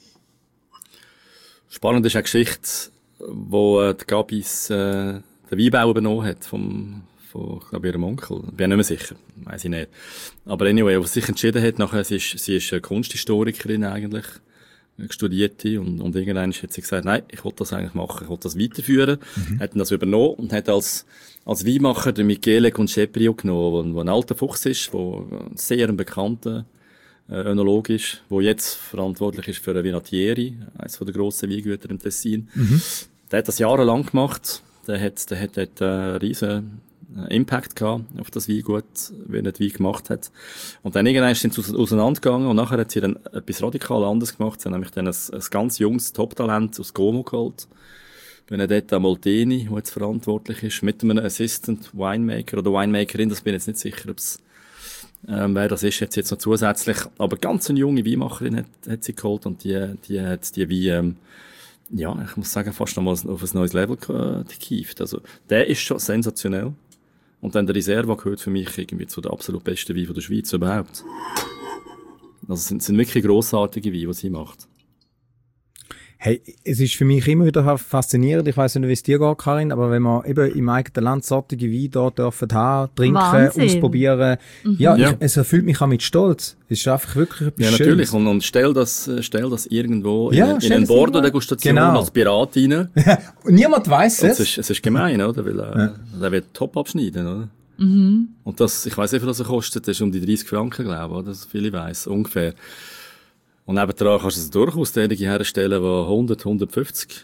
Spannend ist eine Geschichte, wo die Gabis den Weinbau übernommen hat von glaube ihrem Onkel. Bin ich nicht mehr sicher, weiss ich nicht. Aber anyway, was sie sich entschieden hat, nachher, sie ist eine Kunsthistorikerin eigentlich, eine Studierte, und irgendwann hat sie gesagt, nein, ich will das eigentlich machen, ich will das weiterführen, hat dann das übernommen und hat als Weinmacher den Michele Conceprio genommen, der ein alter Fuchs ist, der sehr ein bekannter Önologe ist, der jetzt verantwortlich ist für Vinatieri, eines der grossen Weingüter im Tessin. Der hat das jahrelang gemacht, der hat einen riesen Impact gehabt auf das Weingut, wie er den Wein gemacht hat. Und dann irgendwann sind sie auseinandergegangen und nachher hat sie dann etwas radikal anderes gemacht. Sie haben nämlich dann ein ganz junges Top-Talent aus Como geholt. Benedetta Molteni, der jetzt verantwortlich ist, mit einem Assistant Winemaker oder Winemakerin, das bin ich jetzt nicht sicher, ob's wer das ist jetzt noch zusätzlich. Aber ganz eine junge Weinmacherin hat sie geholt und die hat die Wein, ja, ich muss sagen, fast nochmal auf ein neues Level gekieft. Also, der ist schon sensationell. Und dann der Riserva gehört für mich irgendwie zu den absolut besten Weinen der Schweiz überhaupt. Also, es sind wirklich grossartige Weine, die sie macht. Hey, es ist für mich immer wieder faszinierend. Ich weiss nicht, wie es dir geht, Karin, aber wenn man eben im eigenen Land solche Weine da dürfen haben, trinken, Wahnsinn. ausprobieren. Ja, es erfüllt mich auch mit Stolz. Es ist einfach wirklich etwas Ja, Schönes. natürlich. Und stell das irgendwo Ja, in stell einen das Bordeaux irgendwo. Degustation Genau. als Pirat rein. Und niemand weiss Es es. ist gemein, oder? Weil, der wird top abschneiden, oder? Und das, ich weiss nicht, wie viel das kostet, das ist um die 30 Franken, glaube ich, oder? Das viele weiss, ungefähr. Und nebendran kannst du es durchaus derjenige herstellen, die 100, 150,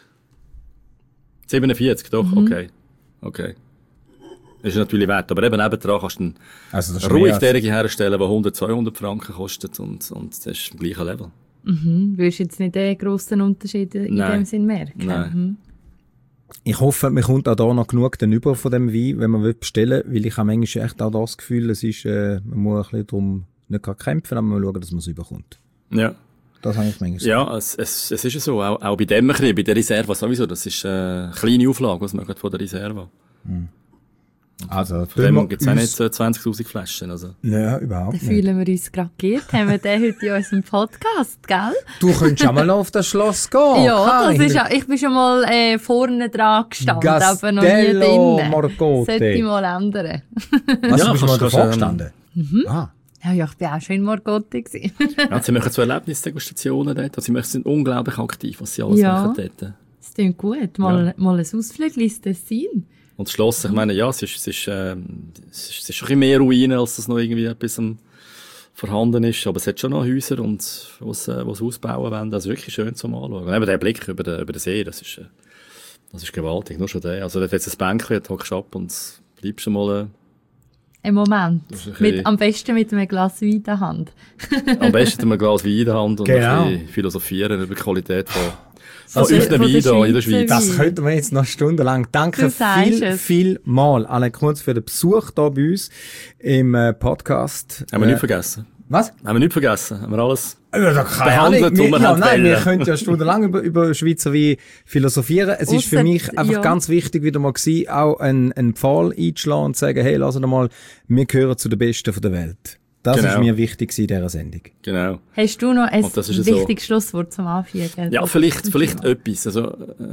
47, doch, okay. Das ist natürlich wert. Aber eben nebendran kannst du Also, das ist ruhig mehr als- derjenige herstellen, die 100, 200 Franken kostet und das ist im gleichen Level. Würdest du jetzt nicht den grossen Unterschied in Nein. dem Sinn merken? Nein. Ich hoffe, man kommt auch da noch genug über von dem Wein, wenn man bestellen will, weil ich habe manchmal echt auch das Gefühl, es ist, man muss ein bisschen darum nicht gerade kämpfen, aber mal schauen, dass man es überkommt. Ja. Das habe ich manchmal Ja, es ist ja so. Auch bei dem ein bisschen, bei der Reserva sowieso. Das ist eine kleine Auflage, was man gerade von der Reserva. Also, Von dem gibt es auch nicht 20'000 Flaschen. Also. Nein, überhaupt Da nicht. fühlen wir uns gerade geehrt, haben wir den heute in unserem Podcast, gell? Du könntest auch mal auf das Schloss gehen. Ja, Karin. das ist ja, ich bin schon mal vorne dran gestanden, aber noch nie Castello drinnen. Morgote. Sollte ich mal ändern. Also, Ja, bist du mal kannst- davor kannst, gestanden? Ah. Ja, ich war auch schon in Morgotte. Ja, sie machen so Erlebnisdegustationen dort. Sie sind unglaublich aktiv, was sie alles machen dort. Das klingt gut. Mal ein Ausflug ins Tessin. Und das Schloss, ich meine, ja, es ist schon ein bisschen mehr Ruinen, als das noch irgendwie etwas vorhanden ist. Aber es hat schon noch Häuser, und was ausbauen wollen. Das ist wirklich schön zum Anschauen. Und eben der Blick über den See, das ist gewaltig. Nur schon der. Also, dort hat es ein Bänkchen, da hockst du ab und bleibst mal ein Moment. Am besten mit einem Glas Wein in der Hand. Am besten mit einem Glas Wein in der Hand und ein bisschen philosophieren über die Qualität von unseren Wein hier in der Schweiz. Das könnten wir jetzt noch stundenlang. Danke viel mal, Alain Kunz, für den Besuch hier bei uns im Podcast. Haben wir nichts vergessen? Was? Haben wir nichts vergessen? Haben wir alles behandelt, wir können ja stundenlang über Schweizer Wein philosophieren. Es ist für mich einfach ganz wichtig, wieder mal gewesen, auch einen Pfahl einzuschlagen und zu sagen, hey, lass uns mal, wir gehören zu den Besten der Welt. Das ist mir wichtig in dieser Sendung. Genau. Hast du noch ein wichtiges Schlusswort zum Anfügen? Ja, vielleicht etwas. Also,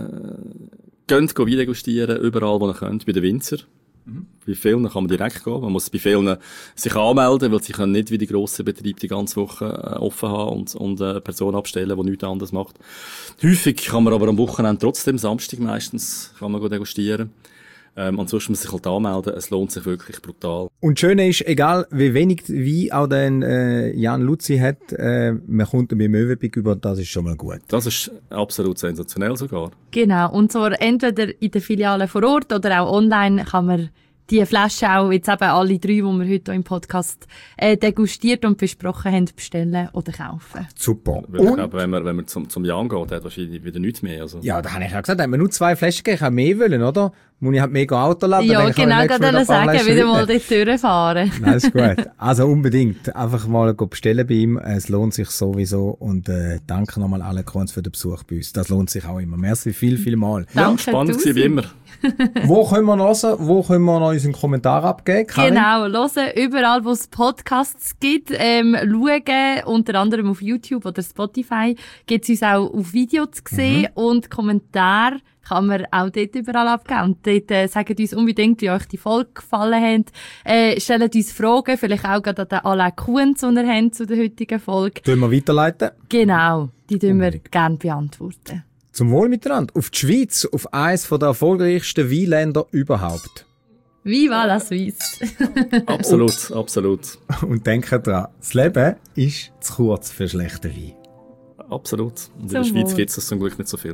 geht Wein degustieren, überall, wo ihr könnt, bei den Winzer. Bei vielen kann man direkt gehen. Man muss bei vielen sich anmelden, weil sie können nicht wie die grossen Betriebe die ganze Woche offen haben und eine Person abstellen, die nichts anderes macht. Häufig kann man aber am Wochenende trotzdem, Samstag meistens, kann man degustieren. Und sonst muss man sich halt anmelden. Es lohnt sich wirklich brutal. Und das Schöne ist, egal wie wenig Wein auch den Jan Luzi hat, man kommt mit Möwenpick über, das ist schon mal gut. Das ist absolut sensationell sogar. Genau, und zwar entweder in der Filiale vor Ort oder auch online kann man die Flaschen auch, jetzt eben alle 3, die wir heute im Podcast degustiert und besprochen haben, bestellen oder kaufen. Super. Weil ich glaube, wenn man zum Jan geht, der hat wahrscheinlich wieder nichts mehr. Also. Ja, da habe ich ja gesagt, wenn wir nur 2 Flaschen geben, ich habe mehr wollen, oder? Muss ich halt mega Auto laden. Ja, genau, gerade sagen, wieder mal die Türen fahren. Nein, ist gut. Also unbedingt. Einfach mal bestellen bei ihm. Es lohnt sich sowieso. Und danke nochmal Alain Kunz für den Besuch bei uns. Das lohnt sich auch immer. Merci viel mal. Ja, spannend gewesen, wie immer. Wo können wir hören? Wo können wir noch unseren Kommentar abgeben? Karin? Genau, hören überall, wo es Podcasts gibt. Schauen, unter anderem auf YouTube oder Spotify, gibt es uns auch auf Video zu sehen. Und Kommentare kann man auch dort überall abgeben. Und dort sagt uns unbedingt, wie euch die Folge gefallen hat. Stellt uns Fragen, vielleicht auch gerade an den Alain Kunz, die ihr habt zu der heutigen Folge. Tun wir weiterleiten? Genau, die tun wir gerne beantworten. Zum Wohl miteinander. Auf die Schweiz, auf eines der erfolgreichsten Weinländer überhaupt. Viva la Suisse! Absolut, absolut. Und denkt dran, das Leben ist zu kurz für schlechten Wein. Absolut. Und in der Schweiz gibt es das zum Glück nicht so viel.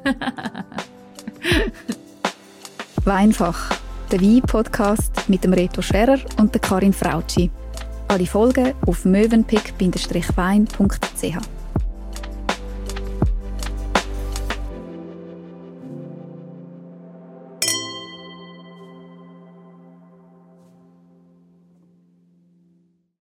Weinfach, der Wein-Podcast mit dem Reto Scherer und der Karin Frautschi. Alle Folgen auf mövenpick-wein.ch.